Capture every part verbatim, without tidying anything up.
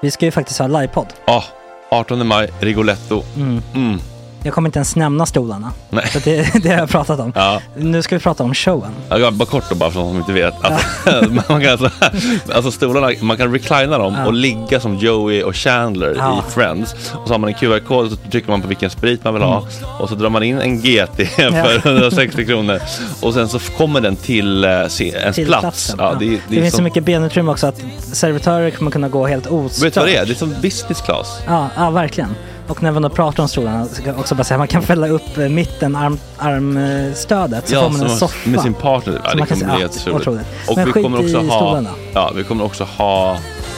Vi ska ju faktiskt ha livepodd. Ja, oh, artonde maj, Rigoletto. Mm. Mm. Jag kommer inte ens nämna stolarna. Nej. För det, det har jag pratat om. Ja. Nu ska vi prata om showen. Ja, bara kort då, bara för de som inte vet. Alltså, ja. man kan alltså, alltså stolarna, man kan reclina dem ja. och ligga som Joey och Chandler ja. i Friends. Och så har man en Q R-kod och så trycker man på vilken sprit man vill ha. Mm. Och så drar man in en G T för hundrasextio kronor. Och sen så kommer den till uh, ens till plats. Ja, ja. Det, det, det finns som... så mycket benutrymme också att servitörer kommer kunna gå helt ostört. Vet du vad det är? Det är som business class. Ja, ja verkligen. Och när man då pratar om stolarna så kan också bara säga att man kan fälla upp mitten arm, armstödet så ja, får man en soffa. Med sin partner. Ja, det kommer bli helt otroligt. Och men vi kommer också ha stolarna. Ja, vi kommer också ha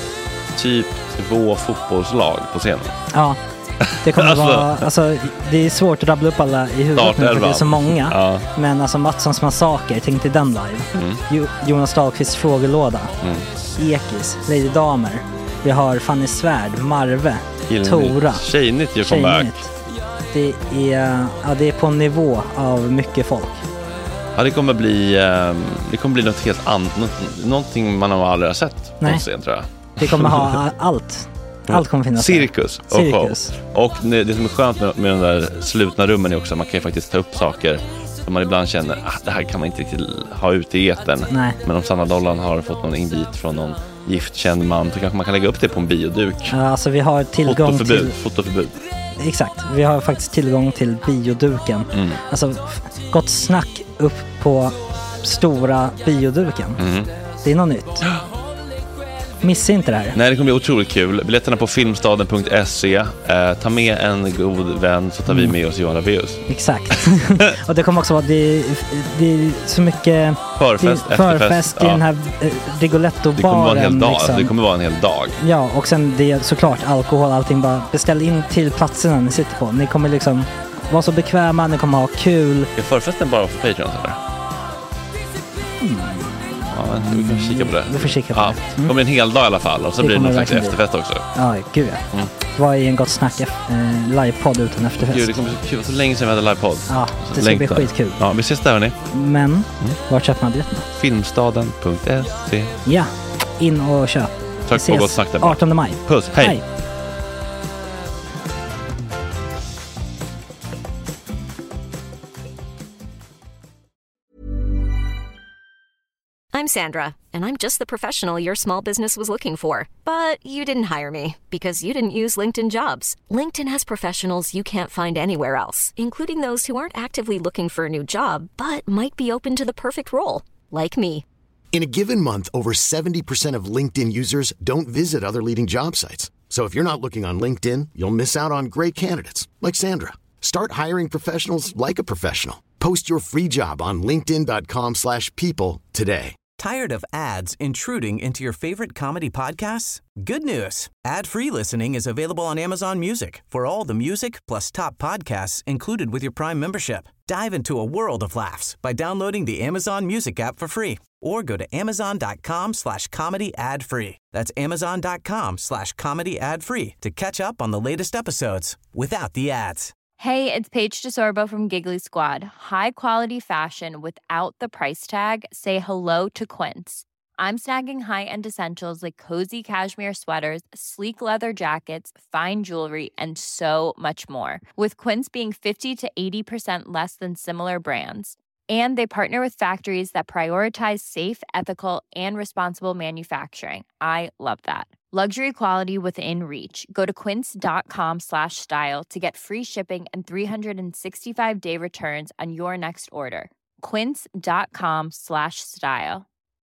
typ två fotbollslag på scenen. Ja. Det kommer alltså, vara alltså det är svårt att rabbla upp alla i huvudet nu för det är så många. Ja. Men alltså Mattssons massaker, tänk till den live. Mm. Jo, Jonas Dahlqvists frågelåda. Mm. Ekis, Lady Damer. Vi har Fanny Svärd, Marve, Gillnytt. Tora. Tjejnytt gör comeback. Det är, ja, det är på en nivå av mycket folk. Ja, det kommer bli det kommer bli något helt annat, något, någonting man har aldrig har sett på scen, tror jag. Det kommer ha allt. Allt kommer finnas. Cirkus och Cirkus. Och det som är skönt med, med de där slutna rummen är också att man kan ju faktiskt ta upp saker som man ibland känner att det här kan man inte riktigt ha ute i etern. Nej. Men om Sanna Dollan har fått någon invit från någon giftkänd man så kanske man kan lägga upp det på en bioduk. Ja, alltså vi har tillgång fotoförbud, till... Fotoförbud. Exakt, vi har faktiskt tillgång till bioduken. Mm. Alltså, gott snack upp på stora bioduken. Mm. Det är något nytt. Missa inte det här. Nej, det kommer bli otroligt kul. Biljetterna på filmstaden punkt se. Eh, ta med en god vän så tar mm. vi med oss Johan Rabaeus. Exakt. Och det kommer också vara det, det är så mycket förfest, det, förfest i ja. den här eh, Rigoletto-baren. Det kommer vara en hel dag. Liksom. Det kommer vara en hel dag. Ja, och sen det är såklart alkohol, allting. Bara beställ in till platserna ni sitter på. Ni kommer liksom vara så bekväma, ni kommer ha kul. Är förfesten bara för Patreon eller? Mm. Ja, vi kan kika på det. Vi får kika på ja, det. Mm. kommer en hel dag i alla fall. Och så det blir det någon slags efterfest också. Ja, gud ja. Mm. Vad är en gott snack eh, livepodd utan efterfest? Gud, det kommer så kul. Så länge sedan vi hade livepodd. Ja, det ska bli skitkul. Ja, vi ses där hörni. Men, mm. var köper man biljetterna? filmstaden punkt se. Ja, in och köp. Tack på gott snack där. artonde maj. Puss, hej. hej. I'm Sandra, and I'm just the professional your small business was looking for. But you didn't hire me because you didn't use LinkedIn Jobs. LinkedIn has professionals you can't find anywhere else, including those who aren't actively looking for a new job, but might be open to the perfect role, like me. In a given month, over seventy percent of LinkedIn users don't visit other leading job sites. So if you're not looking on LinkedIn, you'll miss out on great candidates, like Sandra. Start hiring professionals like a professional. Post your free job on linkedin dot com slash people today. Tired of ads intruding into your favorite comedy podcasts? Good news. Ad-free listening is available on Amazon Music for all the music plus top podcasts included with your Prime membership. Dive into a world of laughs by downloading the Amazon Music app for free or go to amazon dot com slash comedy ad free. That's amazon dot com slash comedy ad free to catch up on the latest episodes without the ads. Hey, it's Paige DeSorbo from Giggly Squad. High quality fashion without the price tag. Say hello to Quince. I'm snagging high-end essentials like cozy cashmere sweaters, sleek leather jackets, fine jewelry, and so much more. With Quince being fifty to eighty percent less than similar brands. And they partner with factories that prioritize safe, ethical, and responsible manufacturing. I love that. Luxury quality within reach. Go to quince dot com slash style to get free shipping and three sixty-five day returns on your next order. quince dot com slash style.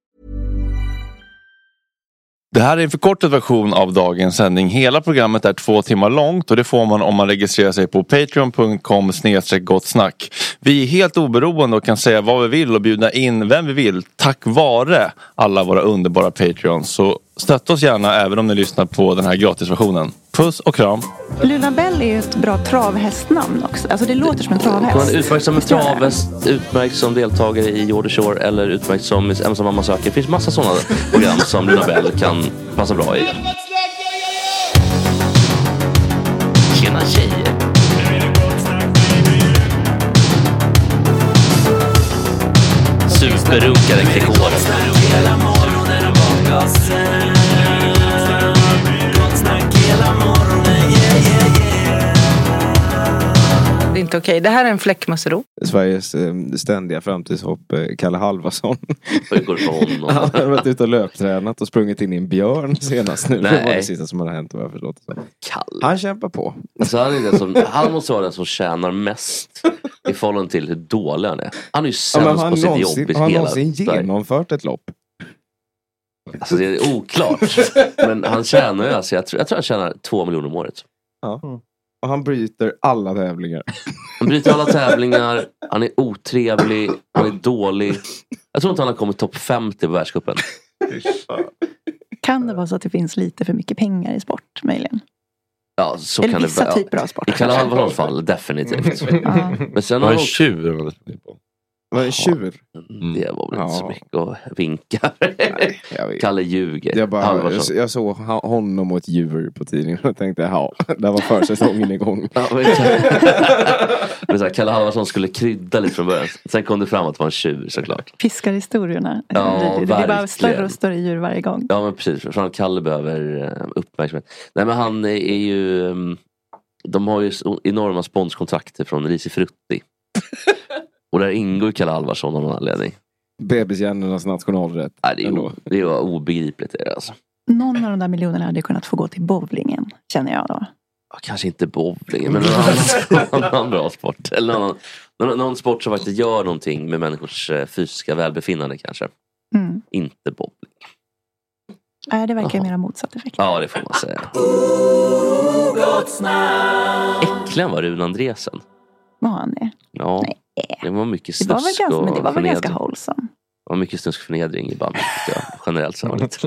Det här är en förkortad version av dagens sändning. Hela programmet är två timmar långt och det får man om man registrerar sig på patreon punkt com snedstreck gott snack. Vi är helt oberoende och kan säga vad vi vill och bjuda in vem vi vill tack vare alla våra underbara Patreons. Så stötta oss gärna även om ni lyssnar på den här gratisversionen. Puss och kram. Luna Bell är ju ett bra travhästnamn också. Alltså det låter som en travhäst. Man utmärkt som en travhäst, utmärkt som deltagare i Jordy Shore eller utmärkt som ensam mamma söker. Det finns massa sådana program som Luna Bell kan passa bra i. Tjena tjejer. Superrunkare Gregoren. okej. Okay. Det här är en fläckmussero. Sveriges eh, ständiga framtidshopp, eh, Kalle Halvarsson. Hur går det för honom? Han har varit ute och löptränat och sprungit in i en björn senast nu. Nej. Det var det sista som hade hänt, vad jag förstått. Kalle. Han kämpar på. Alltså, han, är den som, han måste vara den som tjänar mest i förhållande till hur dålig han är. Han är ju sämst ja, på sitt någonsin, jobb i har han hela någonsin genomfört ett lopp? Alltså det är oklart. Men han tjänar ju, alltså, jag, tror, jag tror han tjänar två miljoner om året. Ja. Och han bryter alla tävlingar. Han bryter alla tävlingar. Han är otrevlig. Han är dålig. Jag tror inte han har kommit topp femtio på världscupen. Kan det vara så att det finns lite för mycket pengar i sport, möjligen? Ja, så eller kan vissa det, typer av sport. I Kalle Halvarssons fall, definitivt. Ja. Men sen var har en tjur. Vad är en tjur? Mm. Det var väl ja. inte så mycket att vinka. Nej, Kalle ljuger. Jag, bara, jag, jag såg honom och ett djur på tidningen och tänkte, ja, där var försäsongen igång. Ja, men, men så här, Kalle Halvarsson skulle krydda lite från början. Sen kom det fram att det var en tjur, såklart. Fiskarhistorierna. Ja, det, det blir bara större och större djur varje gång. Ja, men precis. För Kalle behöver uppmärksamhet. Nej, men han är ju... De har ju enorma sponskontrakter från Risifrutti. Och där ingår Kalle Halvarsson av någon anledning. Bebishjärnornas nationalrätt. Nej, det är ju det är obegripligt det, alltså. Någon av de där miljonerna hade kunnat få gå till bowlingen, känner jag då. Ja, kanske inte bowlingen, men någon annan, annan bra sport. Eller någon, någon, någon sport som faktiskt gör någonting med människors fysiska välbefinnande kanske. Mm. Inte bowling. Nej, det verkar mer motsatt effekt. Ja, det får man säga. Äckligen var Rune Andresen. Var han det? Ja. Nej. Det var mycket snusk det var väl ganska, och men det var väl förnedring. Ganska wholesome. Det var mycket snusk förnedring i bandet, jag, generellt sannolikt.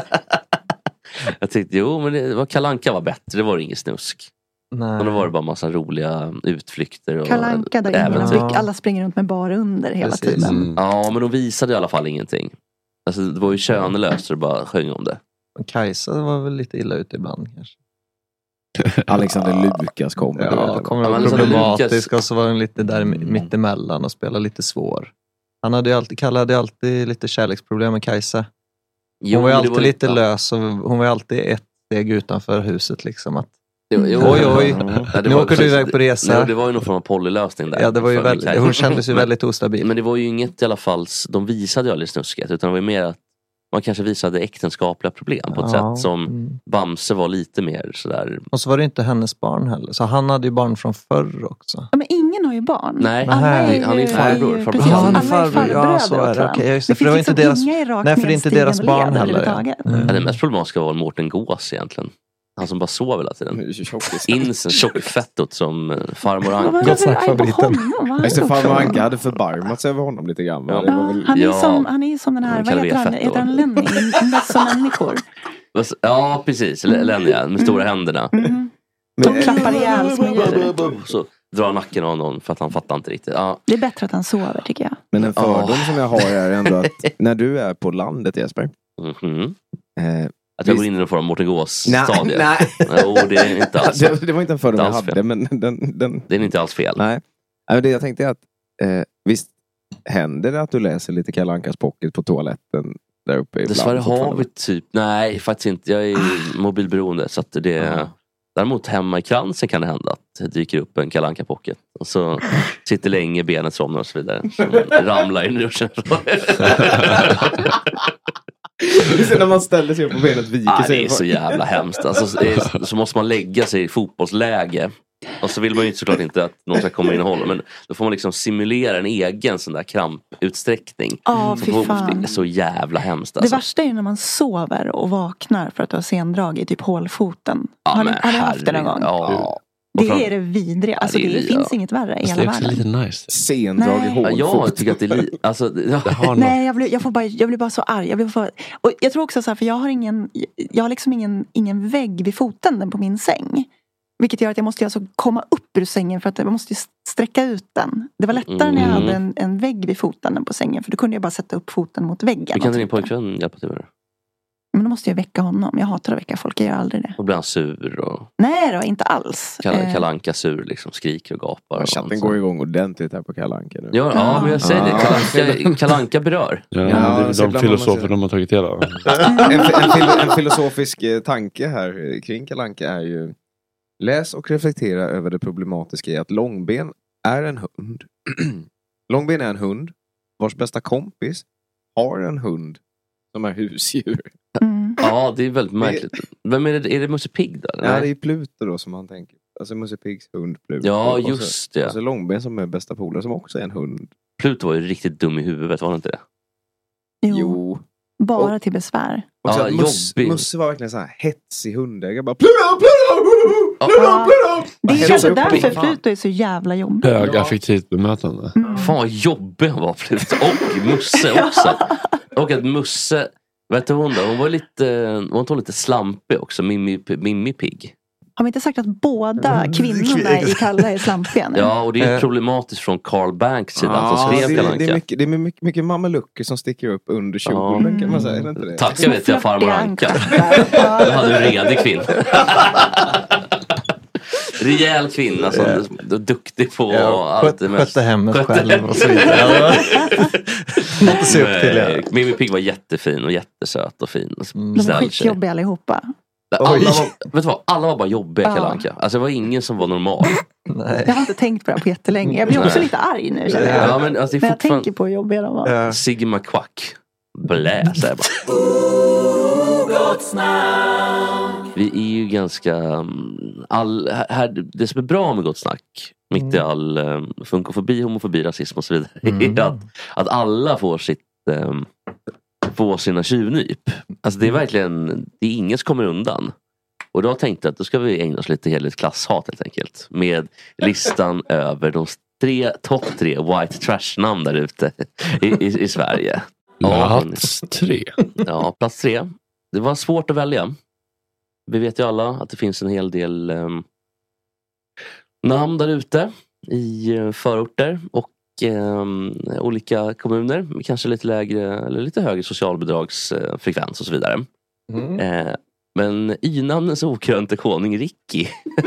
Jag tyckte, jo, men det var Kalle Anka var bättre, det var inget snusk. Nej. Och då var det bara massa roliga utflykter. Och Kalle Anka, där ingen ja. alla springer runt med bara under hela Precis. tiden. Mm. Ja, men de visade i alla fall ingenting. Alltså, det var ju könelöst så det bara sjöng om det. Kajsa var väl lite illa ute ibland kanske. Alexander Lukas kom. Ja, kom ja, problematisk och så var den lite där mittemellan och spelade lite svår. Han hade ju alltid, Kalle hade alltid lite kärleksproblem med Kajsa. Hon jo, var ju alltid var lite ja. lös och hon var ju alltid ett steg utanför huset liksom att jo, jo. oj oj, ja, nu åker du iväg på resa. Nej, det var ju någon form av polylösning där. Ja, det var ju väldigt, hon kändes ju väldigt ostabil. Men det var ju inget i alla fall, de visade ju aldrig snusket utan det var ju mer att man kanske visade äktenskapliga problem på ett ja. sätt som mm. Bamse var lite mer sådär. Och så var det inte hennes barn heller. Så han hade ju barn från förr också. Ja, men ingen har ju barn. Nej, alla är, han är ju farbror. Är, precis, han är farbror. Ja, så är det. Okej, just det. För det var inte deras, nej, för det är inte deras barn heller. Ja. Mm. Ja, det mest problematiska var Mårten Gås egentligen. Han som bara sov hela tiden. Insen, tjockfettot som farmor Anka. Gott snack favoriten. Just farmor Anka hade förbarmat sig över honom lite grann. Ja, det var väl... han, är ja. som, han är som den här, vad heter han? Heter han Lenny? En bästa människor. Ja, precis. Lenny, med mm. stora händerna. Mm. De klappar ihjäl som djur. Så drar nacken av någon för att han fattar inte riktigt. Ja. Det är bättre att han sover, tycker jag. Men en fördom oh. som jag har är ändå att när du är på landet, Jesper. Mm-hmm. Eh, Att jag går in i någon form av Mårten Gås stadie. Nej, jo, det är inte alls. det, det var inte en fördom jag hade, fel. men den, den... Det är inte alls fel. Nej, det jag tänkte är att eh, visst händer det att du läser lite Kalle Ankas pocket på toaletten där uppe ibland? Dessvärre har vi typ, nej faktiskt inte. Jag är mobilberoende så att det är... Däremot hemma i kransen kan det hända att det dyker upp en Kalle Anka pocket. Och så sitter länge, benet somnar och så vidare. Så ramlar in i duschen. Sen när man ställer sig upp på benet viker ah, sig. Det är så jävla hemskt. Alltså, så, är, så måste man lägga sig i fotbollsläge. Och så vill man ju såklart inte att någon ska komma in och hålla. Men då får man liksom simulera en egen sån där kramputsträckning. Ja, fy fan. Det är så jävla hemskt. Alltså. Det värsta är ju när man sover och vaknar för att du har sendrag i typ hålfoten. Ja, har, ni, har ni haft det någon gång? Ja. Det är det vidriga. Alltså det, det finns ja. inget värre i hela världen. Det är också lite nice. Sendrag i hålfoten. Ja, jag tycker att det är li- alltså, ja. Nej, jag blir, jag, får bara, jag blir bara så arg. Jag blir för, och jag tror också så här, för jag har ingen, jag har liksom ingen, ingen vägg vid foten på min säng. Vilket gör att jag måste alltså komma upp ur sängen för att jag måste sträcka ut den. Det var lättare mm. när jag hade en, en vägg vid foten på sängen. För då kunde jag bara sätta upp foten mot väggen. Hur kan din pojkvän hjälpa till med det? Men då måste jag väcka honom. Jag hatar att väcka folk, jag gör aldrig det. Och blir han sur? Och... Nej då, inte alls. Kalle Anka sur, liksom skriker och gapar. Ja, chatten går igång ordentligt här på Kalle Anka nu. Ja, ja, men jag säger det. Kalle Anka berör. Ja, ja, det, de filosofer de har tagit del av. en, en, en filosofisk tanke här kring Kalle Anka är ju: läs och reflektera över det problematiska i att långben är en hund. Långben är en hund vars bästa kompis har en hund som är husdjur. Mm. Ja, det är väldigt märkligt. Vem är det? Är det Musse Pigg då? Ja, det är Pluto då som man tänker. Alltså Musse Piggs hund Pluto. Ja, och just så, det. Och så Långben som är bästa polare som också är en hund. Pluto var ju riktigt dum i huvudet, var det inte det? Jo. Jo. Bara och, till besvär. Och så ja, att Mus, jobbig. Musse var verkligen så här hetsig hundägare. Bara Pluto, Pluto, Pluto, Ja. Pluto. Det är Hetsig kanske upp därför på- Pluto är så jävla jobbig. Högaffektivt bemötande. Mm. Fan vad jobbig han var, Pluto. Och Musse också. Och att Musse, vet du hon då? Hon var lite, hon var lite slampig också. Mimmi, Mimmi Pigg. Har vi inte sagt att båda kvinnorna i Kalle är slampiga nu? Ja, och det är problematiskt från Carl Banks sida. Ja, som skrev det, Kalle det är Anka. mycket, det är mycket, mycket mamelucker som sticker upp under kjolen, kan man säga. Är det inte det? Tack jag vet jag farmor Anka. Ja. Då hade du en redig kvinna. Rejäl kvinna som är duktig på Ja, allt sköt, det mest. skötte hemmet Skötte själv hemmet. och så vidare. Något att se upp till. Nej, Mimmi Pigg var jättefin och jättesöt och fin. Och Mm. De är snäll tjej. skitjobbiga allihopa. Alla var, vet du vad? Alla var bara jobbiga Ja. Kalle Anka. Alltså det var ingen som var normal. Nej. Jag har inte tänkt på det här på jättelänge. Jag blir också Nej. lite arg nu, känner jag. Ja, men alltså, det När är jag tänker fortfarande på hur jobbiga de var. Ja. Sigma Quack. Blä, säger jag bara. Vi är ju ganska um, all, här, det som är bra med Gott Snack mitt i all um, funkofobi, homofobi, rasism och så vidare Mm. är att, att alla får sitt um, får sina tjuvnyp. Alltså det är verkligen, det är ingen som kommer undan. Och då tänkte jag att då ska vi ägna oss lite heligt klasshat helt enkelt. Med listan över de tre, topp tre white trash namn där ute i, i, i Sverige. Plats tre. Ja, plats tre. Det var svårt att välja. Vi vet ju alla att det finns en hel del um, namn där ute i uh, förorter och um, olika kommuner med kanske lite lägre eller lite högre socialbidragsfrekvens och så vidare. Mm. Eh, men i namnens okrönte konung Ricky.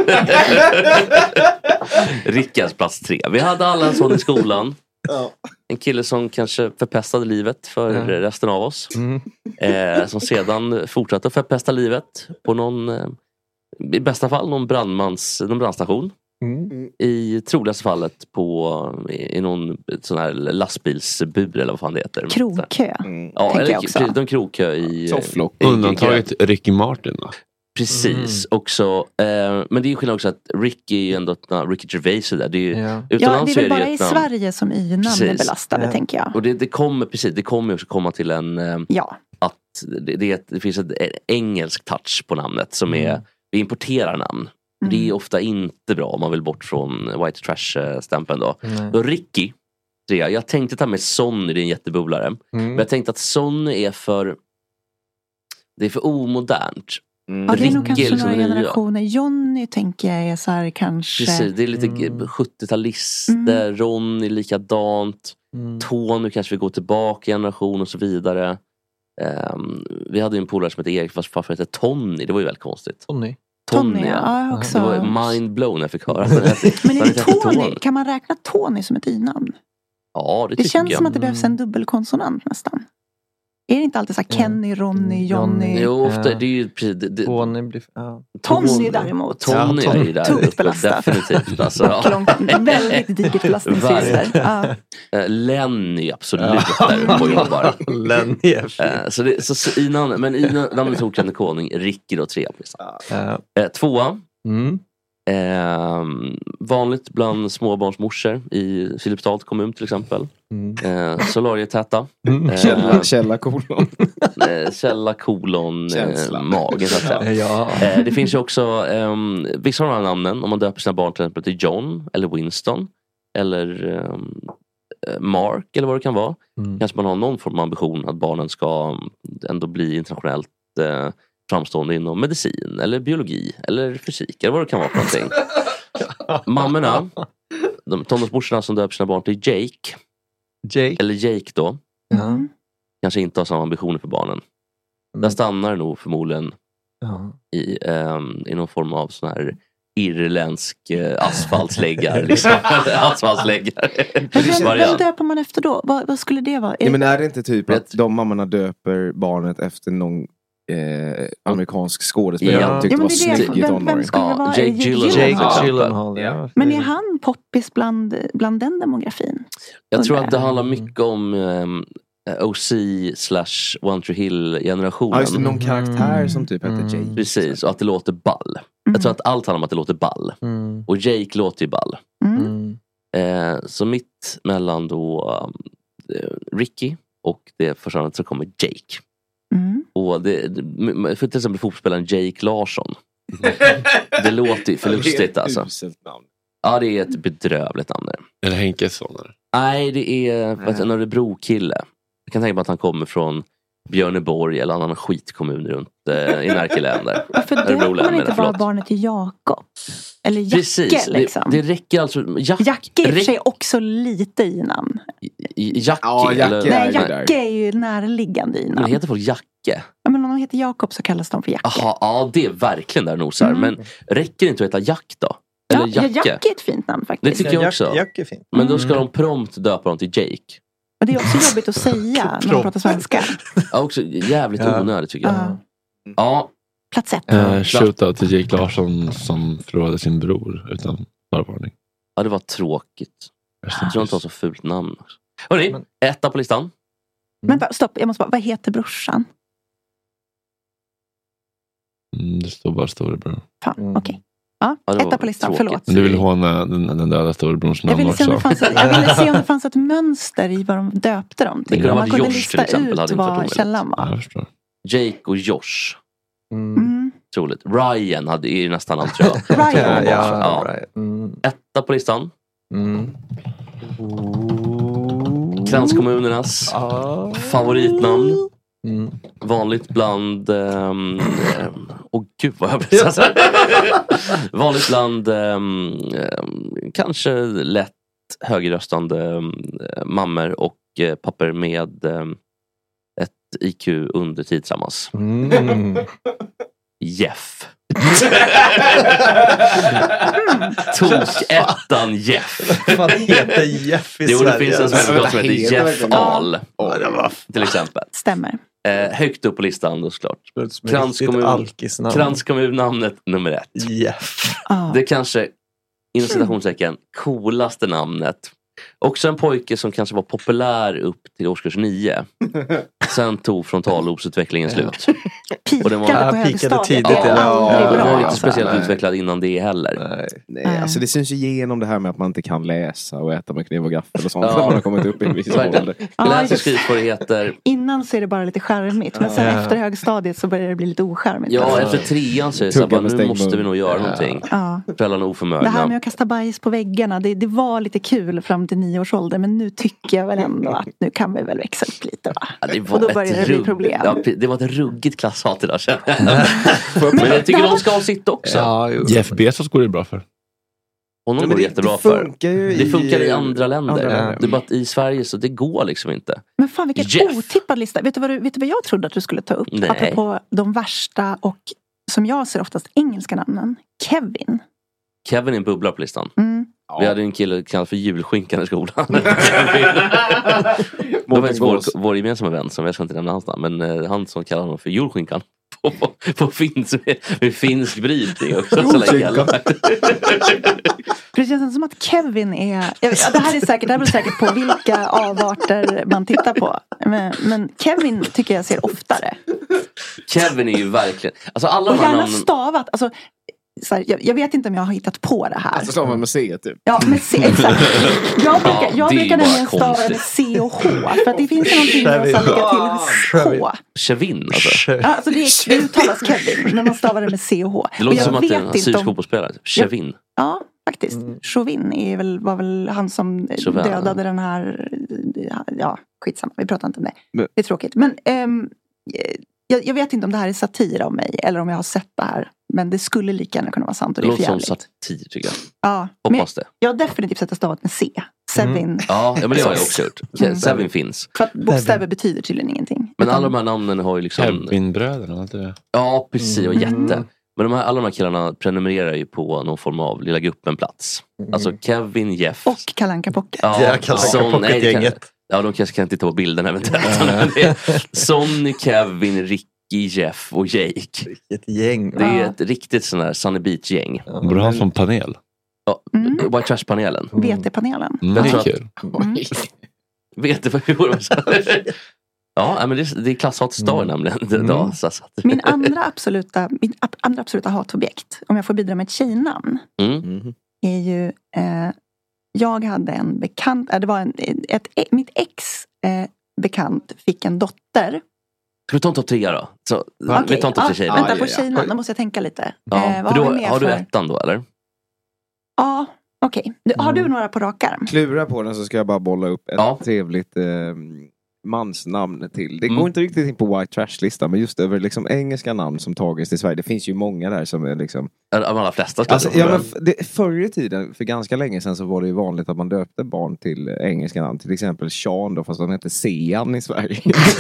Rickas plats tre. Vi hade alla en sån i skolan. Ja. En kille som kanske förpestade livet för Ja. resten av oss. Mm. Eh, som sedan fortsatte att förpesta livet på någon, eh, i bästa fall någon brandmans, någon brandstation. Mm. I troligaste fallet på i, i någon sån här lastbilsbur eller vad fan det heter. Krogkö. Mm. Ja, tänker eller jag också. de krogkö i... Sofflock. i- i- Undantaget Ricky Martin va? Precis, också. Eh, men det är ju skillnad också att Ricky är ändå, na, Ricky Gervais är där. Det är ju, Ja. Ja, det utomlands är så väl bara det i ett namn. Sverige som i-namn är Precis. belastade, Ja. tänker jag. Och det, det kommer precis, det kommer ju också komma till en eh, Ja. att det, det, är ett- det finns ett engelsk touch på namnet som är, vi importerar namn. Det är Mm. ofta inte bra om man vill bort från white trash-stämpeln då. Nej. Då Ricky, det är, jag tänkte ta med Sonny, det är en jättebubblare. Mm. Men jag tänkte att Sonny är för, det är för omodernt. Mm. Ja, det är nog Ricky kanske liksom några den nya. generationer. Johnny tänker jag är så här kanske... Precis, det är lite Mm. sjuttio-talister, Ronny likadant. Mm. Tony kanske vi går tillbaka i generation och så vidare. Ehm, vi hade ju en polare som hette Erik fast farfar hette Tony, det var ju väldigt konstigt. Tony. Tony, ja. Ja, jag också. Det var mind blown när jag fick höra. Men, Men är han det hette Tony? Kan man räkna Tony som ett i-namn? Ja, det, Det tycker känns jag. som att det behövs en dubbelkonsonant nästan. Är det inte alltid så här Kenny, Ronny, Johnny? Jo, ofta, Ja. det är ju precis... Det, det, Tony blir... Ja. Tony däremot. Tony Ja, är ju där tungt uppe, belastat. definitivt. Alltså, Och ja. långt, väldigt digert belastningsregister. Ja. Eh, Lenny absolut där uppe och jobbar. Lenny är fin. Eh, så det, så, så i namnet, men i namnet okände konung, Ricky då tre. Ja. Eh, tvåa. Mm. Eh, vanligt bland småbarnsmorsor i Filipstad kommun till exempel. Mm. Eh, Solariet-täta. Mm. Eh, Källa, källa kolon. eh, källa kolon eh, Känsla. magen så att säga. Ja. Eh, det finns ju också ehm, vissa av de här namnen, om man döper sina barn till exempel till John eller Winston eller ehm, eh, Mark eller vad det kan vara. Mm. Kanske man har någon form av ambition att barnen ska ändå bli internationellt eh, framstående inom medicin eller biologi eller fysik eller vad det kan vara för någonting. Mammorna, de tonårsmorsorna som döper sina barn till Jake Jake. eller Jake då, Ja. kanske inte har samma ambitioner för barnen. Där Men, stannar det nog förmodligen ja. i, um, i någon form av sån här irländsk uh, asfaltsläggar. liksom. asfaltsläggar. Men vem, vem Variant. döper man efter då? Vad, vad skulle det vara? Är Ja, men är det inte typ Vet- att de mammorna döper barnet efter någon eh, amerikansk skådespelare Ja. jag tyckte Ja, men var det är det. snygg i Vem- tonåren. vem skulle det Ja, vara? Jake Är det Gyllenhaal. Jake Ja. Gyllenhaal. Ja. Men är han poppis bland, bland den demografin? Jag tror Undrar att det handlar mycket om um, O C slash One Tree Hill generationen. Ja, just det, någon karaktär som typ hette Mm. Jake. Precis, och att det låter ball. Jag tror att allt handlar om att det låter ball. Mm. Och Jake låter ju ball. Mm. Mm. Eh, så mitt mellan då um, Ricky och det förståndet så kommer Jake. Mm. Och det, det- för till exempel fotbollsspelaren Jake Larsson. Det låter ju förlustigt alltså. Uselt namn. Ja, det är ett bedrövligt namn där. Är det Henkesson? Eller? Nej, det är för att en Örebro-kille. Jag kan tänka mig att han kommer från Björneborg eller annan skitkommun runt eh, i Närkelän där. Varför Örebro döper län, man inte menar, bara förlåt. barnet till Jakob? Eller Jacke Precis, liksom. det, det räcker alltså. Jack, Jacke är i och för räck- sig också lite i namn. Jacke, Ja, Jacke eller, är Nej, ju där. Jacke är ju närliggande i men namn. heter folk Jacke? Ja, men om de heter Jakob så kallas de för Jacke. Jaha, ja det är verkligen där nosar. Mm. Men räcker det inte att heta Jack då? Ja, Eller Jacke? Jacke är ett fint namn Det faktiskt. tycker jag också. Jack är fint. Men då ska de prompt döpa dem till Jake. Och det är också jobbigt att säga när man pratar svenska. Ja, också jävligt Ja. onödigt tycker jag. Ja. Ja, Plats ett. Uh, shoutout till Jake Larsson som förlorade sin bror utan förvarning. ja, det var tråkigt. Jag tror inte det var så fult namn. Hörrni, Men- etta på listan. Men bara, stopp, jag måste bara, vad heter brorsan? Mm, det står bara storebror. Fan, Mm. okej. Ja, Ja, det var etta på listan, tråkigt. förlåt. Men du vill håna den, den döda storebrors Jag namn ville, se om det också. fanns ett, jag ville se om det fanns ett mönster i vad de döpte dem Det till. kunde Om ha man varit kunde Josh till lista exempel, ut hade inte varit vad omöjligt. källan Ja, var. jag förstår. Jake och Josh. Mm. Mm. Troligt. Ryan hade ju nästan allt tror jag. Ryan. Ja, ja, Ja. right. Mm. Etta på listan. Mm. Kranskommunernas Ah. favoritnamn. Mm. Vanligt bland... Ehm, ehm, Åh gud vad jag blir så här. Vanligt bland ehm, ehm, kanske lätt högröstande um, mammor och eh, papper med ehm, ett I Q under tidsammans. Mm. Jeff. Tok-ettan Jeff. Vad heter Jeff i Jo, det Sverige? finns en svensk som heter heter Jeff verkligen- Ahl. Ja, det var Till exempel. Stämmer. Eh, högt upp på listan då såklart. Kranskommun- Kranskommun. Kranskommun-namnet nummer ett. Jeff. Ja. Det är kanske, inom citationstecken, coolaste namnet. Också en pojke som kanske var populär upp till årskurs nio. Sen tog frontallobsutvecklingen slut. Pikade Och den var- på Ja, pikade högstadiet. tidigt, Det är ja. aldrig Ja, bra. den var inte alltså. speciellt Nej. utvecklad innan det heller. Nej. Nej, Nej. alltså det syns ju igenom det här med att man inte kan läsa och äta med kniv och gaffel och sånt. Ja. När man har kommit upp i en viss Verkligen. ålder. Ja, Läs och det- skrivsvårigheter. Innan så är det bara lite charmigt. Men sen Ja. efter högstadiet så börjar det bli lite ocharmigt. Ja, alltså. efter trean så är det så här, Tugga bara, med nu stängmun. måste vi nog göra Ja. någonting. Ja. Föräldrarna är Det här oförmögna. med att kasta bajs på väggarna, det, det var lite kul fram till nio års ålder. Men nu tycker jag väl ändå att nu kan vi väl växa upp lite, va? Ja, det var Och då ett börjar det bli rugg- problem. Ja, det var ett ruggigt klasshat idag känner jag. Men jag tycker de ska ha sitt också. Ja, jo. Jeff Bezos går det bra för. Honom Men går det det- jättebra det för. funkar ju Det i- funkar i andra länder. andra länder. Det är bara att i Sverige så det går liksom inte. Men fan vilken Jeff. otippad lista. Vet du, vad du, vet du vad jag trodde att du skulle ta upp? Nej. Apropå de värsta och som jag ser oftast engelska namnen. Kevin. Kevin är en bubbla på listan. Mm. Vi hade en kille kallad för julskinkan i skolan. Det var faktiskt vår, vår gemensamma vän som jag ska inte nämna hans namn. Men eh, han som kallade honom för julskinkan. På, på, på finsk, med finsk brytning också. Så länge alla. För det känns inte som att Kevin är... Jag vet, ja, det här är säkert, det här beror säkert på vilka avarter man tittar på. Men, men Kevin tycker jag ser oftare. Kevin är ju verkligen... Alltså alla Och de här gärna namnen... stavat. Alltså, så här, jag, jag vet inte om jag har hittat på det här. Alltså stavar man med C typ. Ja, med C, exakt. Jag brukar, Ja, jag det är brukar bara nämligen stava konstigt. med C och H. För att det finns ju någonting med att lägga till H. Kevin alltså. Ja, alltså det, är, det uttalas Kevin, men man stavar det med C och H. Det låter Och jag som att det är en vet inte assyrisk om- fotbollsspelare. Kevin. Ja, faktiskt. Chauvin är väl, var väl han som Chauvin, dödade den här... Ja, skitsamma. Vi pratar inte om det. Men- Det är tråkigt. Men ehm, jag, jag vet inte om det här är satir av mig eller om jag har sett det här. Men det skulle lika gärna kunna vara sant. Och Det det är låter som förjävligt. satir tycker jag. Ja, men Hoppas det. jag har definitivt sett det stavat med C. Sevin. Ja, ja men det har jag också gjort. Mm. Sevin finns. För att bokstäver betyder tydligen ingenting. Men Utan- alla de här namnen har ju liksom... Kevinbröderna, inte det? Ja, precis. Och Mm. jätte. Men de här, alla de här killarna prenumererar ju på någon form av Lilla Gruppen-plats. Alltså Kevin, Jeff. Och Kalle Anka Pocket. Ja, Ja, Kalle Anka Son- nej, det kan- Pocket-gänget. Ja, de kanske kan titta på bilden eventuellt. Men det är Sonny, Kevin, Ricky, Nicky, Jeff och Jake. Vilket gäng. Det är ett riktigt sån här Sunny Beach-gäng. Ja, borde ha som panel. Ja, mm. White Trash-panelen. V T-panelen. Mm. Det är kul. Mm. V T Ja, men det är, det är klasshatstory mm. nämligen. Mm. Då, så att... Min andra absoluta, min andra absoluta hatobjekt, om jag får bidra med ett tjejnamn, mm. är ju, eh, jag hade en bekant, äh, det var en, ett, ett, mitt ex eh, bekant fick en dotter. Ska vi ta en topp tre då? Så, okay. Vi tar en topp tre tjejer. Vänta på tjejnamn, då måste jag tänka lite. Ja. Eh, vad då, har vi mer har du för... ettan då, eller? Ja, okej. Okay. Har du några på rak arm? Klura på den så ska jag bara bolla upp ett ja. trevligt eh, mansnamn till. Det går mm. inte riktigt in på White Trash-listan, men just över liksom engelska namn som tagits till Sverige. Det finns ju många där som är liksom... De allra flesta. Alltså, ja, men det, förr i tiden, för ganska länge sedan, så var det ju vanligt att man döpte barn till engelska namn. Till exempel Sean då, fast de hette Sean i Sverige.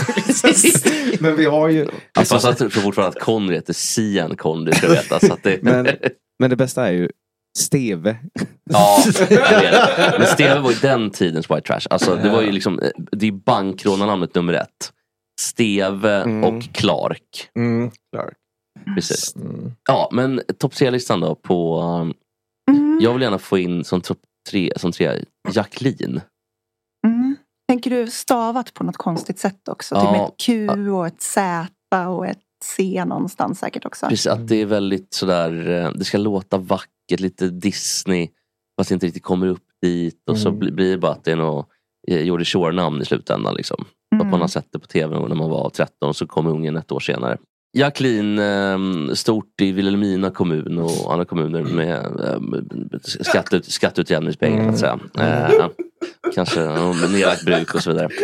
Men vi har ju... Alltså, jag tror fortfarande att Conry heter Sian Conry, ska jag veta. Så att det... men, men det bästa är ju Steve. Ja, det det. Men Steve var ju den tidens White Trash. Alltså det var ju liksom, det är bankrånarnamnet nummer ett. Steve mm. och Clark. Mm. Clark. Precis. Mm. Ja, men topp tre-listan då på... Mm. Jag vill gärna få in som topp tre, som tre, Jacqueline. Mm. Tänker du stavat på något konstigt sätt också? Ja. Typ med ett Q och ett Z och ett C någonstans säkert också. Precis, att det är väldigt sådär, det ska låta vackert, lite Disney, fast det inte riktigt kommer upp dit. Och mm. så blir det bara att det är något Geordie Shore-namn i slutändan liksom. Mm. Att man har sett det på tv när man var tretton, så kom ungen ett år senare. Jacqueline, eh, stort i Vilhelmina kommun och andra kommuner med eh, skatteut, skatteutjämningspengar mm. att säga. Eh, kanske eh, nedlagt bruk och så vidare.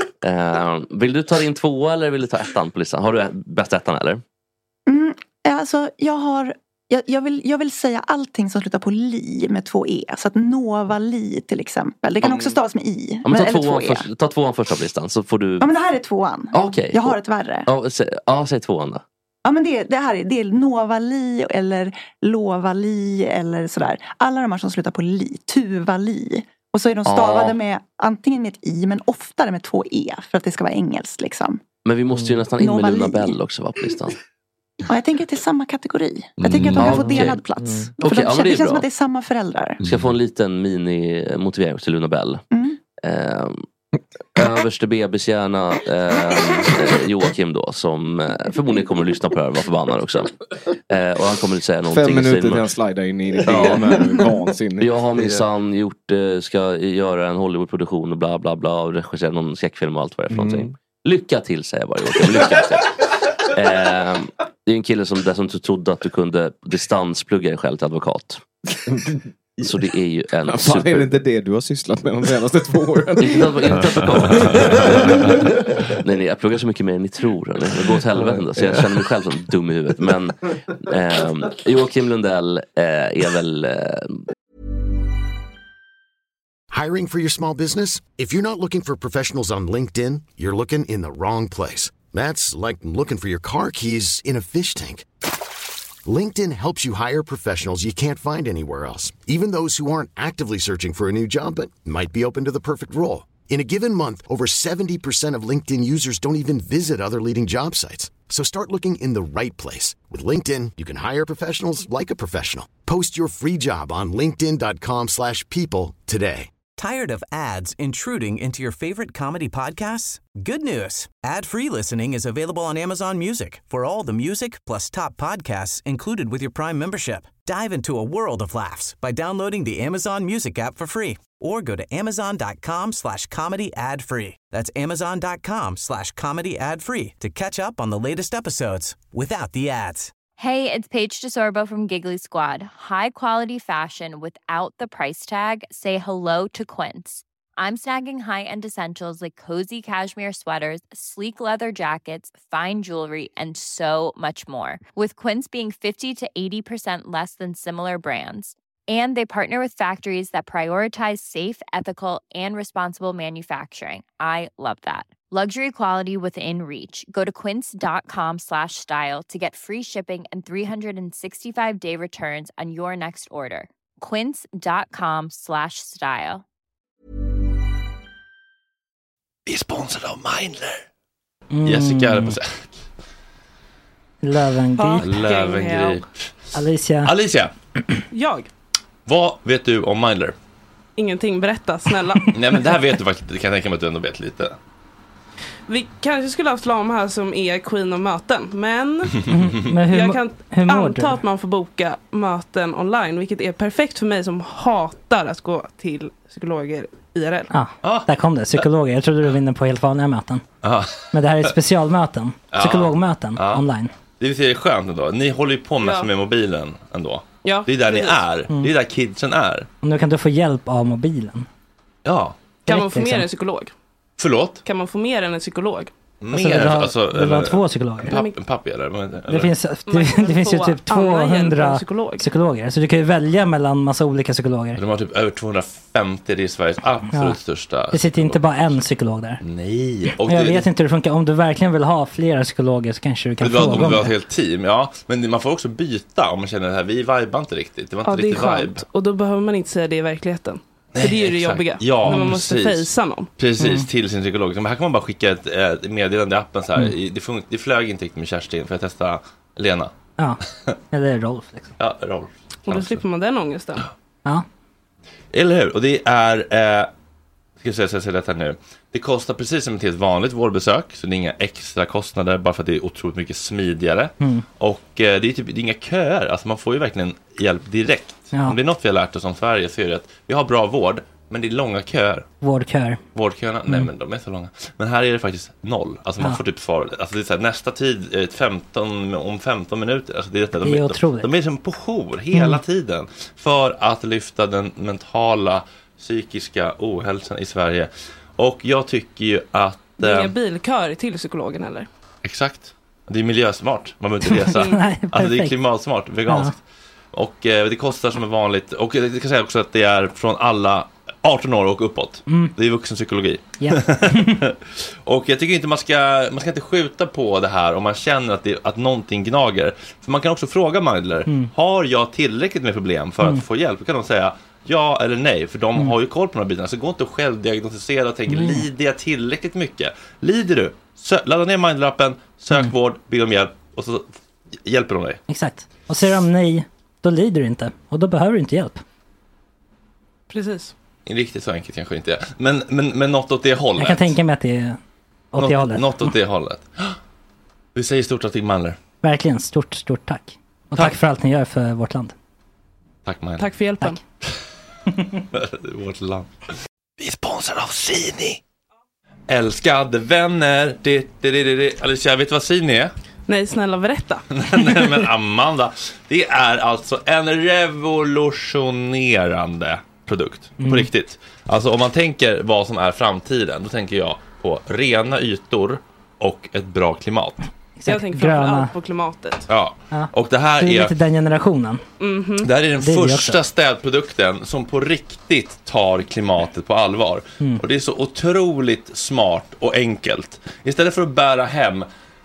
Eh, vill du ta din två eller vill du ta ettan på listan? Har du bästa ettan eller? Mm, alltså jag har jag, jag, vill, jag vill säga allting som slutar på li med två e. Så att Nova Li till exempel. Det kan mm. också stavas med i. Ja, men ta, tvåan två först, ta tvåan första på listan så får du... Ja, men det här är tvåan. Ah, okay. Jag har ett värre. Ja, sä, ja säg tvåan då. Ja, men det, det här är, det är Nova Li eller Lova Li eller sådär. Alla de här som slutar på li. Tuva Li. Och så är de stavade ah. med antingen med ett i men oftare med två e. För att det ska vara engelskt liksom. Men vi måste ju nästan in Nova med Luna Bell också va, på listan. Ja, jag tänker att det är samma kategori. Jag tänker att de kan mm, få delad plats. Mm. För Okay, de, ja, det, det, det känns bra. som att det är samma föräldrar. Du ska få en liten mini-motivering till Luna Bell. Mm. Eh, överste bebishjärna eh, Joakim då, som eh, förmodligen kommer att lyssna på det här och vara förbannad också. Eh, och han kommer att säga någonting. Fem minuter till han slidar in i det. Ja. Vansinnigt. Jag har minsann gjort, eh, ska göra en Hollywoodproduktion och bla bla bla och regissera någon skräckfilm och allt vad det är för mm. någonting. Lycka till, säger jag bara Joakim. Lycka till. Eh, det är en kille som dessutom trodde att du kunde distansplugga dig själv till advokat. Så det är ju en ja, super... Är det inte det du har sysslat med de senaste två åren? inte advokat. nej, nej, jag pluggar så mycket mer än ni tror. Hörni. Jag går åt helvete ändå, så jag känner mig själv som dum i huvudet. Men eh, Joakim Lundell eh, är väl... Eh... Hiring for your small business? If you're not looking for professionals on LinkedIn, you're looking in the wrong place. That's like looking for your car keys in a fish tank. LinkedIn helps you hire professionals you can't find anywhere else, even those who aren't actively searching for a new job but might be open to the perfect role. In a given month, over seventy percent of LinkedIn users don't even visit other leading job sites. So start looking in the right place. With LinkedIn, you can hire professionals like a professional. Post your free job on linkedin dot com slash people today. Tired of ads intruding into your favorite comedy podcasts? Good news. Ad-free listening is available on Amazon Music for all the music plus top podcasts included with your Prime membership. Dive into a world of laughs by downloading the Amazon Music app for free or go to amazon dot com slash comedy ad free. That's amazon dot com slash comedy ad free to catch up on the latest episodes without the ads. Hey, it's Paige DeSorbo from Giggly Squad. High quality fashion without the price tag. Say hello to Quince. I'm snagging high-end essentials like cozy cashmere sweaters, sleek leather jackets, fine jewelry, and so much more. With Quince being fifty to eighty percent less than similar brands. And they partner with factories that prioritize safe, ethical, and responsible manufacturing. I love that. Luxury quality within reach. Go to quince dot com slash style to get free shipping and three sixty-five day returns on your next order. quince dot com slash style. Vi är sponsrade av Mindler. Mm. Jessica är på sig. Lövengrip. Lövengrip. Alicia. Alicia. Jag. Vad vet du om Mindler? Ingenting, berätta, snälla. Nej, men det här vet du faktiskt. Det kan jag tänka mig att du ändå vet lite. Vi kanske skulle ha haft Lam här som är queen av möten. Men, men hur, jag kan hur anta att man får boka möten online. Vilket är perfekt för mig som hatar att gå till psykologer I R L. Ja, ah, där kom det. Psykologer. Jag trodde du vinner på helt vanliga möten. Ah. Men det här är specialmöten. Psykologmöten ah. online. Det vill säga, det är skönt ändå. Ni håller ju på med ja. med mobilen ändå. Ja, det är där precis. ni är. Mm. Det är där kidsen är. Och nu kan du få hjälp av mobilen. Ja. Kan man få mer än en psykolog? Förlåt? Kan man få mer än en psykolog? Mer, alltså, vill du ha, alltså, vill du ha två psykologer? Papp, pappi eller? eller? Det finns, det, det finns ju typ tvåhundra psykolog. psykologer. Så du kan ju välja mellan massa olika psykologer. De har typ över tvåhundrafemtio, det är Sveriges absolut ja. största. Det sitter inte bara en psykolog där. Nej. Och jag det, vet inte hur det funkar. Om du verkligen vill ha flera psykologer så kanske du kan fråga om det. Om du har ett helt team, ja. Men man får också byta om man känner att vi vibar inte riktigt. Det var inte ja, riktigt det är vibe. Skönt. Och då behöver man inte säga det i verkligheten. Nej, för det är ju det exakt. jobbiga. Ja, när man måste fejsa någon. Precis, mm. till sin psykolog. Men här kan man bara skicka ett, ett meddelande i appen så här. Mm. Det, fun- det flög inte riktigt med Kerstin för att testa Lena. Ja, eller Rolf. Liksom. Ja, Rolf. Och då slipper man den ångesten. Ja. Eller hur? Och det är, eh, ska jag säga, säga, säga detta nu. Det kostar precis som ett helt vanligt vårdbesök. Så det är inga extra kostnader bara för att det är otroligt mycket smidigare. Mm. Och eh, det är typ det är inga köer. Alltså man får ju verkligen hjälp direkt. Ja. Om det är något vi har lärt oss om Sverige så är det att vi har bra vård. Men det är långa köer. Vårdköer. Vårdköerna, mm. nej men de är så långa. Men här är det faktiskt noll. Alltså man ja. får typ svar. Alltså det är så här, nästa tid, femton, om femton minuter. Alltså det är, detta, det är de, otroligt. De, de är som på jour hela mm. tiden. För att lyfta den mentala, psykiska ohälsan i Sverige. Och jag tycker ju att... Det är inga bilköer till psykologen eller? Exakt. Det är miljösmart. Man behöver inte resa. Nej, alltså det är klimatsmart, veganskt. Ja. Och eh, det kostar som är vanligt. Och jag kan säga också att det är från alla arton år och uppåt. Mm. Det är vuxenpsykologi. Yeah. Och jag tycker inte man ska man ska inte skjuta på det här om man känner att, det, att någonting gnager. För man kan också fråga Mindler, mm. har jag tillräckligt med problem för mm. att få hjälp? Då kan de säga ja eller nej, för de mm. har ju koll på de här bitarna. Så gå inte och självdiagnostisera och tänk, mm. lider jag tillräckligt mycket? Lider du? Sö- ladda ner Mindler-appen, sök mm. vård, be om hjälp och så hjälper de dig. Exakt. Och säger de nej, då lider du inte. Och då behöver du inte hjälp. Precis. Riktigt så enkelt kanske inte är. Men, men, men något åt det hållet. Jag kan tänka mig att det är åt något, det hållet. Något åt det hållet. Vi säger stort tack till Mindler. Verkligen, stort, stort tack. Och tack. tack för allt ni gör för vårt land. Tack Mindler. Tack för hjälpen. Tack. Vårt land. Vi är sponsrade av Sini. Älskade vänner. Det, det, det, det, det. Alicia, vet du vad Sini är? Nej, snälla berätta. Nej, men Amanda. Det är alltså en revolutionerande produkt. Mm. På riktigt. Alltså om man tänker vad som är framtiden, då tänker jag på rena ytor och ett bra klimat. Exakt. Jag tänker framförallt på klimatet. Ja. ja. Och det här det är är lite den generationen. Mm-hmm. Det här är den det första är städprodukten som på riktigt tar klimatet på allvar. Mm. Och det är så otroligt smart och enkelt. Istället för att bära hem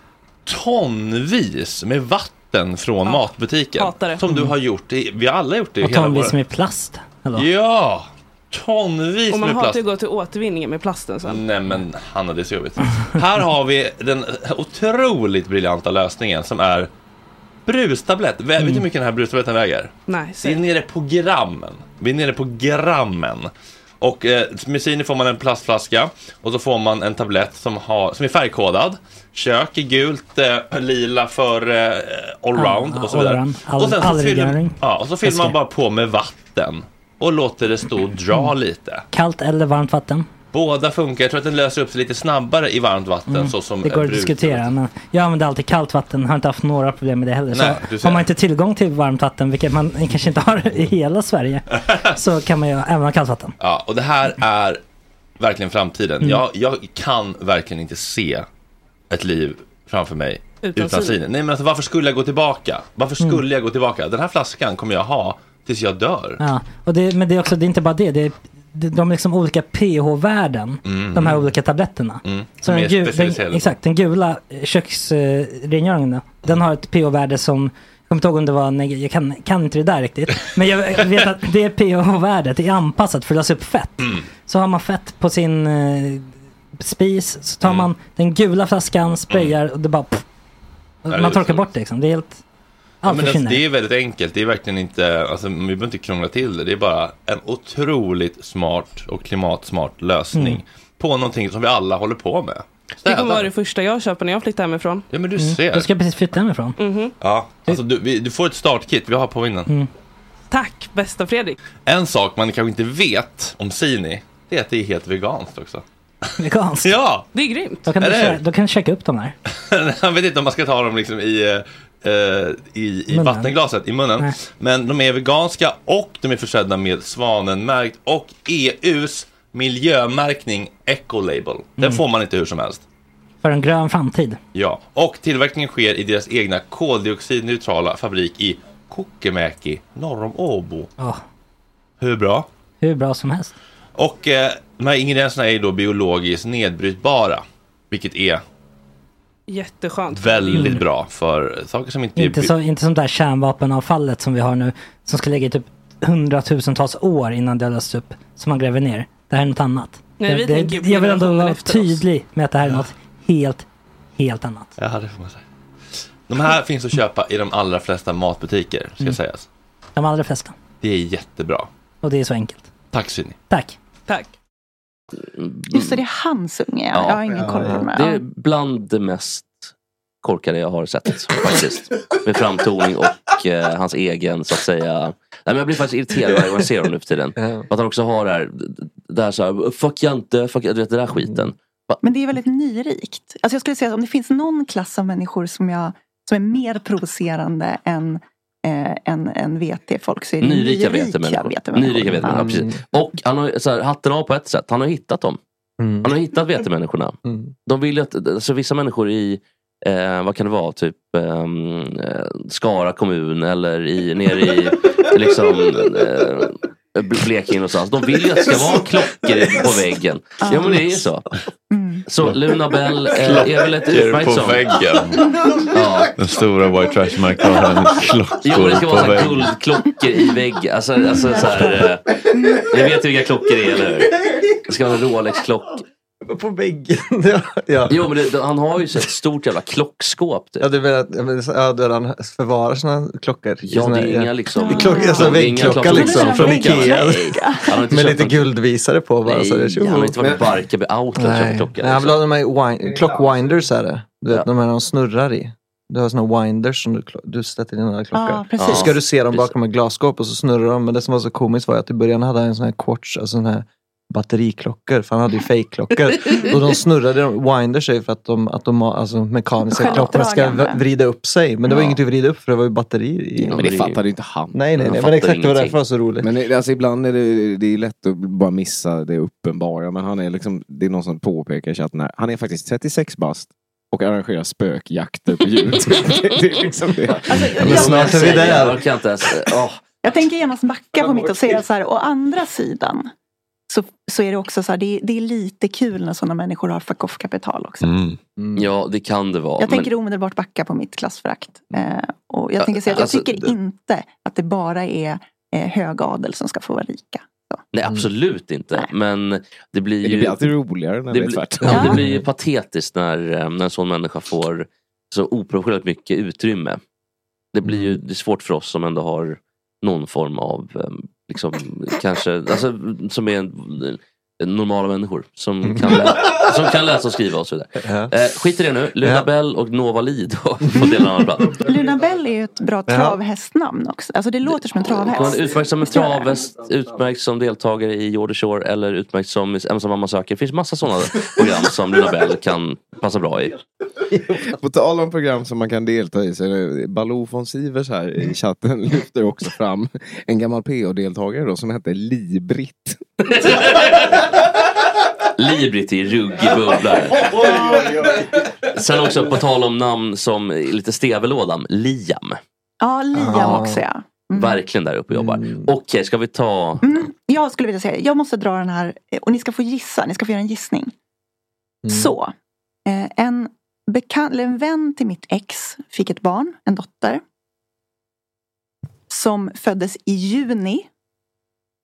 tonvis med vatten från ja. matbutiken. Som mm. du har gjort. Vi har alla gjort det. Och hela tonvis våra... med plast. Hallå. Ja, tonvis och man med har plast. att gå till återvinningen med plasten sen. Nej men Hanna, det är så jobbigt. Här har vi den otroligt briljanta lösningen som är brustablett. Mm. Vet du hur mycket den här brustabletten väger? Nej, vi är nere på grammen. Vi är nere på grammen. Och eh, med Sini får man en plastflaska och så får man en tablett som, har, som är färgkodad. Kök är gult, eh, lila för eh, allround ja, och så vidare. All, och sen så fyller, ja, och så fyller man ska... bara på med vatten och låter det stå och dra mm. lite. Kallt eller varmt vatten? Båda funkar. Jag tror att den löser upp sig lite snabbare i varmt vatten. Mm. Så som det går att diskutera. Men jag använder alltid kallt vatten. Har inte haft några problem med det heller. Nej, så har man inte tillgång till varmt vatten, vilket man kanske inte har i hela Sverige, så kan man ju även ha kallt vatten. Ja, och det här är verkligen framtiden. Mm. Jag, jag kan verkligen inte se ett liv framför mig utan, utan Sini. Nej, men alltså, varför skulle jag gå tillbaka? Varför skulle mm. jag gå tillbaka? Den här flaskan kommer jag ha tills jag dör. Ja, och det, men det är också, det är inte bara det. Det är de är liksom olika pH-värden, mm. de här olika tabletterna. Mm. Så den, gu- den, exakt, den gula köksrengöringen, uh, den har ett pH-värde som, jag kommer inte ihåg om det var neg- jag kan, kan inte det där riktigt, men jag vet att det pH-värdet är anpassat för att lösa upp fett. Mm. Så har man fett på sin uh, spis, så tar mm. man den gula flaskan, sprayar och det bara pff, Man det torkar bort det liksom. Det är helt... Ja, men alltså, det är väldigt enkelt. Det är verkligen inte... Alltså, vi behöver inte krångla till det. Det är bara en otroligt smart och klimatsmart lösning mm. på någonting som vi alla håller på med. Det kommer vara det första jag köper när jag flyttar hemifrån. Ja, men du ser. Mm. Du ska precis flytta hemifrån. Mm-hmm. Ja, alltså du, vi, du får ett startkit. Vi har på innan. Mm. Tack, bästa Fredrik. En sak man kanske inte vet om Sini, det är att det är helt veganskt också. Veganskt? Ja! Det är grymt. Då kan, du, kä- då kan du checka upp de här. Jag vet inte om man ska ta dem liksom i, uh, i, i vattenglaset, i munnen. Nej. Men de är veganska och de är försedda med svanenmärkt och E U:s miljömärkning Ecolabel. Den mm. får man inte hur som helst. För en grön framtid. Ja, och tillverkningen sker i deras egna koldioxidneutrala fabrik i Kokemäki, norr om Åbo. Oh. Hur bra? Hur bra som helst. Och eh, de här ingredienserna är då biologiskt nedbrytbara, vilket är jätteskönt. Väldigt mm. bra för saker som inte... Inte, är... så, inte som det här kärnvapenavfallet som vi har nu, som ska lägga i typ hundratusentals år innan det lösts upp, som man gräver ner. Det här är något annat. Nej, vi det, det, jag vill ändå vara tydlig med att det här är något helt, helt annat. Ja, det får man säga. De här finns att köpa i de allra flesta matbutiker, ska mm. sägas. De allra flesta. Det är jättebra. Och det är så enkelt. Tack, Sini. Tack. Tack. Just det, det är hans unge. Ja, jag har ingen koll på det. Det är bland det mest korkade jag har sett faktiskt. Med framtoning och eh, hans egen, så att säga. Nej, men jag blir faktiskt irriterad varje gång jag ser honom nu för tiden. Att han också har det här, det här så här, fuck jag inte, fuck jag, du vet, det där skiten. Men det är väldigt nyrikt. Alltså jag skulle säga att om det finns någon klass av människor som, jag, som är mer provocerande än eh, en, en V T-folk, så är det nyrika nyrika vetemänniskor. Nyrika vetemänniskor, ja, precis. Och han har så här, hatten av på ett sätt. Han har hittat dem. Mm. Han har hittat vetemänniskorna. Mm. De vill ju att, alltså vissa människor i Eh, vad kan det vara, typ eh, Skara kommun eller i, nere i liksom eh, Blekinge någonstans. De vill ju att det ska vara klockor på väggen. Ja, men det är ju så. Så Luna Bell eh, är väl ett utmärkt på som väggen. Ja. Den stora white trash marknaden. Klockor jo, men det ska vara så här guldklockor i väggen. Alltså, alltså så här, eh, jag vet vilka klockor det är, eller hur? Det ska vara en Rolex-klock. På väggen. ja, ja. Jo, men det, han har ju så ett stort jävla klockskåp. Typ. Ja, du vet, ja, där han förvarar såna klockor. Ja, det är inga liksom... Ja. Klock, alltså väggklocka liksom, från Ikea. Med lite guldvisare på bara. Nej, så det är han har inte varit barka vid auto och köpa klockor. Nej, han vill ha de här clockwinders är det. Du vet, ja. De här de snurrar i. Du har såna winders som du, du sätter i dina klockor. Ja, så ska du se dem bakom ett glasskåp och så snurrar de. Men det som var så komiskt var att i början hade han en sån här quartz, alltså sån här batteriklockor, för han hade ju fake-klockor. Och de snurrade, de winder sig för att de, att de alltså, mekaniska klockorna ska vrida upp sig. Men det var ja. inget att vrida upp för det var ju batteri i. Ja, men det fattade inte han. Nej, nej, nej. Men exakt, det var därför var så roligt. Men alltså, ibland är det, det är lätt att bara missa det uppenbara. Men han är liksom, det är någon som påpekar att när, han är faktiskt trettiosex bast och arrangerar spökjakter på djur. det, det är liksom det. Alltså, jag, men snart är vi där. Jag, kan inte ens, oh. jag tänker genast backa på mitt och säga så här, å andra sidan Så, så är det också så här, det är, det är lite kul när sådana människor har fuck off-kapital också. Mm. Mm. Ja, det kan det vara. Jag men... tänker omedelbart backa på mitt klassförakt. Eh, och jag tänker säga att jag alltså, tycker det... inte att det bara är eh, högadel som ska få vara rika. Så. Nej, absolut inte. Nej. Men det blir ju... Det blir alltid roligare när det, det blir tvärtom. Ja, det blir ju patetiskt när, när en sån människa får så oproportionellt mycket utrymme. Det blir ju det är svårt för oss som ändå har någon form av... liksom, kanske, alltså, som är en, en normala människor som kan, lä- som kan läsa och skriva och så vidare. Eh, skit i det nu. Luna ja. Bell och Nova Lid på delen av plats. Luna Bell är ju ett bra travhästnamn också. Alltså det låter som en travhäst. Utmärkt som en travhäst, utmärkt som deltagare i Jordy Shore eller utmärkt som ensam mamma söker. Det finns massa sådana program som Luna Bell kan passa bra i. På tal om program som man kan delta i, så är Baloo von Sivers här i chatten lyfter också fram en gammal P O-deltagare då, som heter Librit. Librit i ruggig bubblare. Sen också på tal om namn som lite stevelådam, Liam. Ja, Liam ah. också, ja. Mm. Verkligen där uppe och jobbar. Mm. Okej, okay, ska vi ta... Mm. Jag skulle vilja säga, jag måste dra den här, och ni ska få gissa, ni ska få göra en gissning. Mm. Så, eh, en, bekant, en vän till mitt ex fick ett barn, en dotter. Som föddes i juni.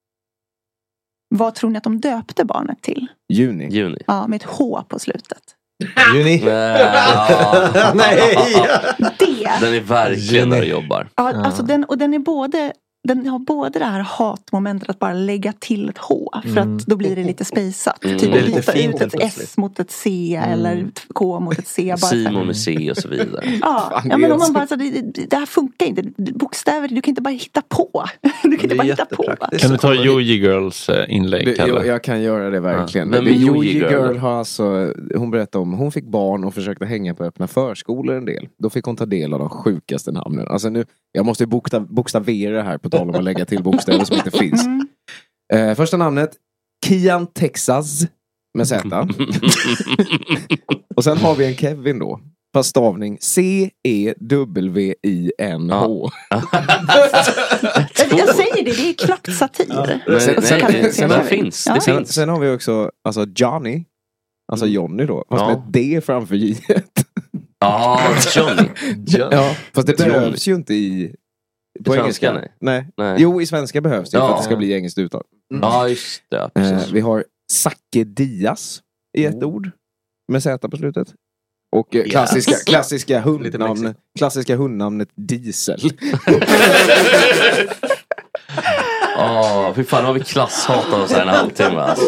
Vad tror ni att de döpte barnet till? Juni. Juni. Ja, med ett H på slutet. Juni. Nej. Det. Den är verkligen där du jobbar. Ja, alltså den, och den är både den har både det här hatmomentet att bara lägga till ett H för Mm. att då blir det lite spejsat. Mm. Typ Det är lite byta fint ut ett plötsligt. S mot ett C Mm. eller ett K mot ett C. Bara så här. Simon med C och så vidare. Ja, Fan, ja det men är om man så- bara så det, det det här funkar inte. Bokstäver, du kan inte bara hitta på. Du kan inte bara hitta på. Kan du ta Yogi Girls eh, inlägg, Det, Kalle? jag, jag kan göra det verkligen. Ja. Men Det- med Yogi Yogi Girl, Girl har alltså, hon berättade om, hon fick barn och försökte hänga på öppna förskolor en del. Då fick hon ta del av de sjukaste namnen. Alltså nu, jag måste ju bokstav, bokstavera det här på tal om att lägga till bokstäver som inte finns. Eh, första namnet, Kian Texas med Z. Och sen har vi en Kevin då. Fast stavning C E W I N H. Jag säger det, det är knappt satir. Men, Så- så nej, kan det, det- sen, det finns. Det Sen, finns. sen har vi också alltså Johnny. Alltså Johnny då. Fast Ja. med ett D framför J. Ja, Johnny. Ja, fast det Johnny. behövs ju inte i på I engelska. svenska, nej. Nej. Jo, i svenska behövs det Ja. för att det ska bli engelskt uttal. Ja, just det. Eh, Precis. vi har Zacke Diaz i ett ord med Z på slutet. Och eh, klassiska, Yes. klassiska, hundnamn, Mexiko. klassiska hundnamnet Diesel. Åh, fy fan, nu har vi klasshatat oss här en halvtimme. Alltså.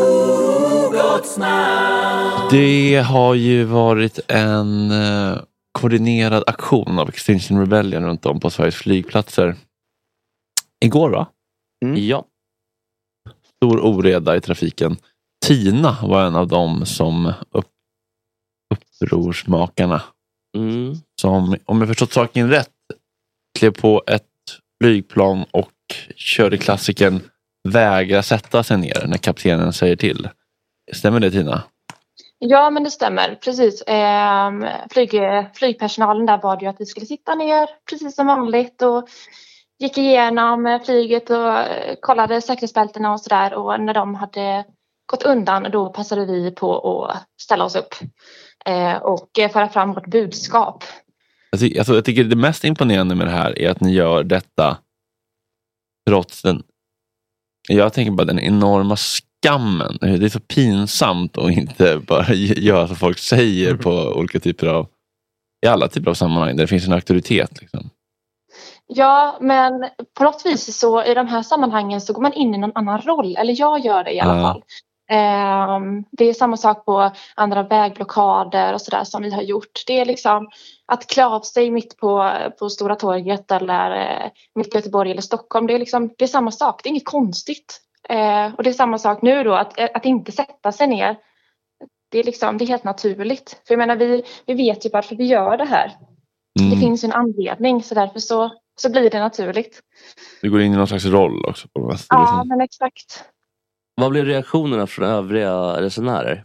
Det har ju varit en eh, koordinerad aktion av Extinction Rebellion runt om på Sveriges flygplatser. Igår, va? Ja. Stor oreda i trafiken. Tina var en av dem som upp, upprorsmakarna. Mm. Som, om jag förstått saken rätt, klev på ett flygplan och körde klassikern vägra sätta sig ner när kaptenen säger till. Stämmer det, Tina? Ja, men det stämmer. Precis. Ehm, flyg, flygpersonalen där bad ju att vi skulle sitta ner precis som vanligt och gick igenom flyget och eh, kollade säkerhetsbältena och sådär. Och när de hade gått undan, då passade vi på att ställa oss upp eh, och eh, föra fram vårt budskap. Jag, ty- alltså, jag tycker det mest imponerande med det här är att ni gör detta trots den, jag tänker bara den enorma skammen. Det är så pinsamt att inte bara göra som folk säger på olika typer av, i alla typer av sammanhang där det finns en auktoritet liksom. Ja, men på något vis så i de här sammanhangen så går man in i någon annan roll. Eller jag gör det i alla Ja. fall. Ehm, det är samma sak på andra vägblockader och sådär som vi har gjort. Det är liksom att klä av sig mitt på, på Stora torget eller eh, mitt i Göteborg eller Stockholm. Det är, liksom, det är samma sak, det är inget konstigt. Eh, och det är samma sak nu då, att, att inte sätta sig ner. Det är, liksom, det är helt naturligt. För jag menar, vi, vi vet ju varför vi gör det här. Mm. Det finns ju en anledning, så därför så, så blir det naturligt. Du går in i någon slags roll också på något sätt. Ja, men exakt. Vad blev reaktionerna från övriga resenärer?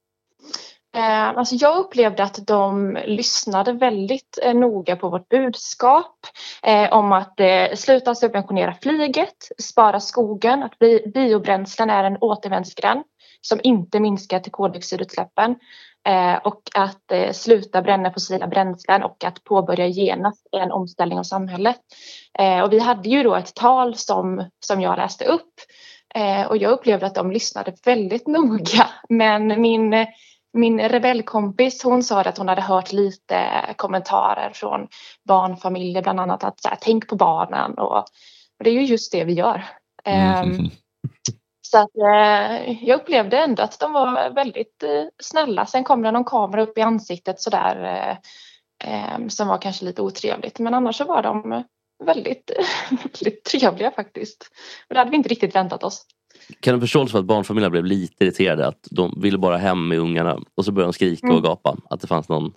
Eh, alltså jag upplevde att de lyssnade väldigt eh, noga på vårt budskap eh, om att eh, sluta subventionera flyget, spara skogen, att bi- biobränslen är en återvändsgränd som inte minskar till koldioxidutsläppen eh, och att eh, sluta bränna fossila bränslen och att påbörja genast en omställning av samhället. Eh, och vi hade ju då ett tal som, som jag läste upp eh, och jag upplevde att de lyssnade väldigt noga, men min Min rebellkompis, hon sa att hon hade hört lite kommentarer från barnfamiljer bland annat att så här, tänk på barnen och, och det är ju just det vi gör. Mm. Um, så att uh, jag upplevde ändå att de var väldigt uh, snälla. Sen kom det någon kamera upp i ansiktet sådär uh, um, som var kanske lite otrevligt, men annars så var de väldigt, väldigt trevliga faktiskt. Och det hade vi inte riktigt väntat oss. Kan du förstå för att barnfamiljer blev lite irriterade att de ville bara hem med ungarna och så började de skrika Mm. och gapa att det fanns någon.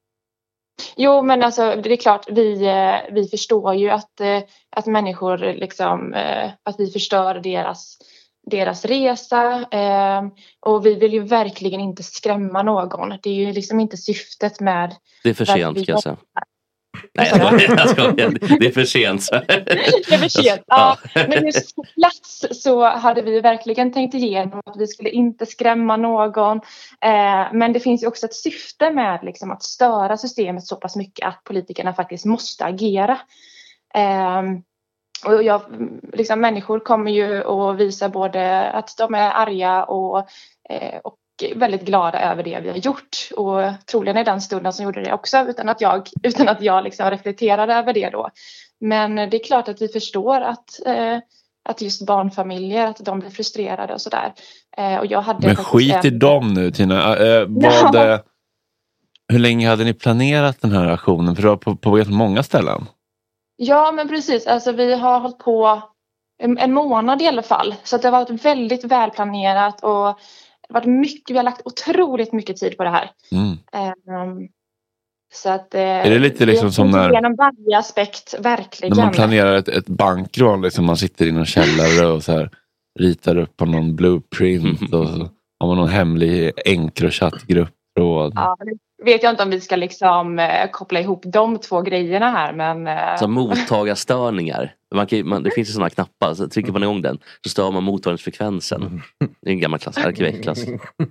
Jo, men alltså det är klart, vi, eh, vi förstår ju att, eh, att människor liksom, eh, att vi förstör deras, deras resa eh, och vi vill ju verkligen inte skrämma någon. Det är ju liksom inte syftet med... Det är för varför sent vi kan jag säga. jobbar. Nej, jag skojar, jag skojar. Det är för sent. Så. Det är för sent, ja. Men just på plats så hade vi verkligen tänkt igenom att vi skulle inte skrämma någon. Eh, men det finns ju också ett syfte med liksom, att störa systemet så pass mycket att politikerna faktiskt måste agera. Eh, och jag, liksom, människor kommer ju att visa både att de är arga och, eh, och väldigt glada över det vi har gjort. Och troligen är den stunden som gjorde det också utan att jag, utan att jag liksom reflekterade över det då. Men det är klart att vi förstår att, eh, att just barnfamiljer, att de blir frustrerade och sådär. Eh, och jag hade Men skit i dem nu, Tina. Eh, vad, ja. Hur länge hade ni planerat den här aktionen? För det var på, på många ställen. Ja, men precis. Alltså vi har hållit på en, en månad i alla fall. Så att det har varit väldigt välplanerat och det har varit mycket, vi har lagt otroligt mycket tid på det här. Mm. Um, så att eh, är det lite liksom som när genom varje aspekt, verkligen. När man planerar ett, ett bankrån, liksom man sitter i någon källare och så här ritar upp på någon blueprint och så har man någon hemlig Encrochat-grupp. Ja, vet jag inte om vi ska liksom eh, koppla ihop de två grejerna här, men... Eh... Så mottagarstörningar. Man kan, man, det finns ju sådana knappar, så trycker man igång den så stör man mottagningsfrekvensen. Det är en gammal klass, arkivklass.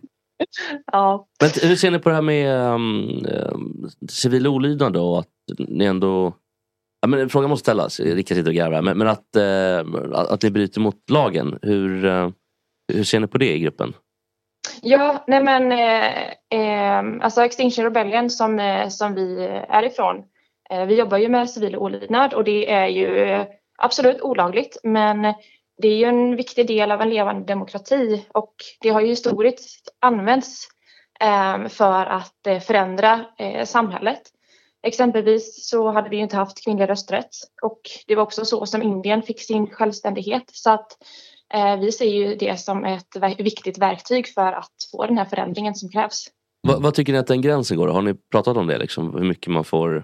Ja. Men hur ser ni på det här med um, um, civil olydnad då? Att ni ändå... Ja, men frågan måste ställas, Rickard sitter och gräver, men, men att, uh, att ni bryter mot lagen, hur, uh, hur ser ni på det i gruppen? Ja, nej men eh, eh, alltså Extinction Rebellion som, eh, som vi är ifrån. Eh, vi jobbar ju med civil olydnad och det är ju eh, absolut olagligt. Men det är ju en viktig del av en levande demokrati och det har ju historiskt använts eh, för att eh, förändra eh, samhället. Exempelvis så hade vi ju inte haft kvinnlig rösträtt och det var också så som Indien fick sin självständighet. Så att Eh, vi ser ju det som ett ver- viktigt verktyg för att få den här förändringen som krävs. Va, vad tycker ni att den gränsen går? Har ni pratat om det? Liksom, hur mycket man får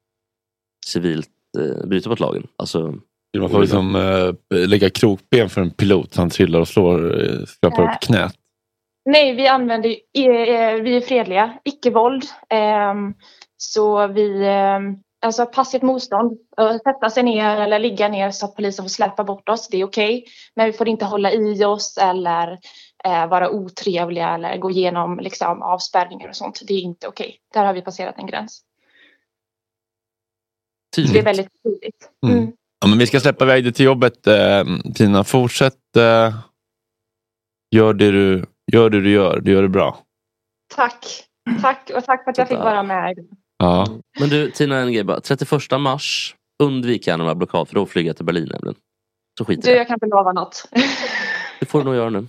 civilt eh, bryta mot lagen? Alltså, man får liksom eh, lägga krokben för en pilot. Han trillar och slår, eh, skrapar äh, upp knät. Nej, vi använder eh, vi är fredliga. Icke-våld. Eh, så vi... Eh, Alltså passivt motstånd, sätta sig ner eller ligga ner så att polisen får släppa bort oss, det är okej. Okay. Men vi får inte hålla i oss eller eh, vara otrevliga eller gå igenom liksom, avspärrningar och sånt. Det är inte okej. Okay. Där har vi passerat en gräns. Tydligt. Det är väldigt tydligt. Mm. Mm. Ja, men vi ska släppa iväg dig till jobbet, eh, Tina. Fortsätt. Eh, gör, det du, gör det du gör. Du gör det bra. Tack. Tack och tack för att jag fick vara med. Ja. Men du, Tina, en grej bara. trettioförsta mars, undvik gärna några blockad för då flyger jag till Berlin nämligen. Så skit du, jag kan inte lova något. Det får du nog göra nu.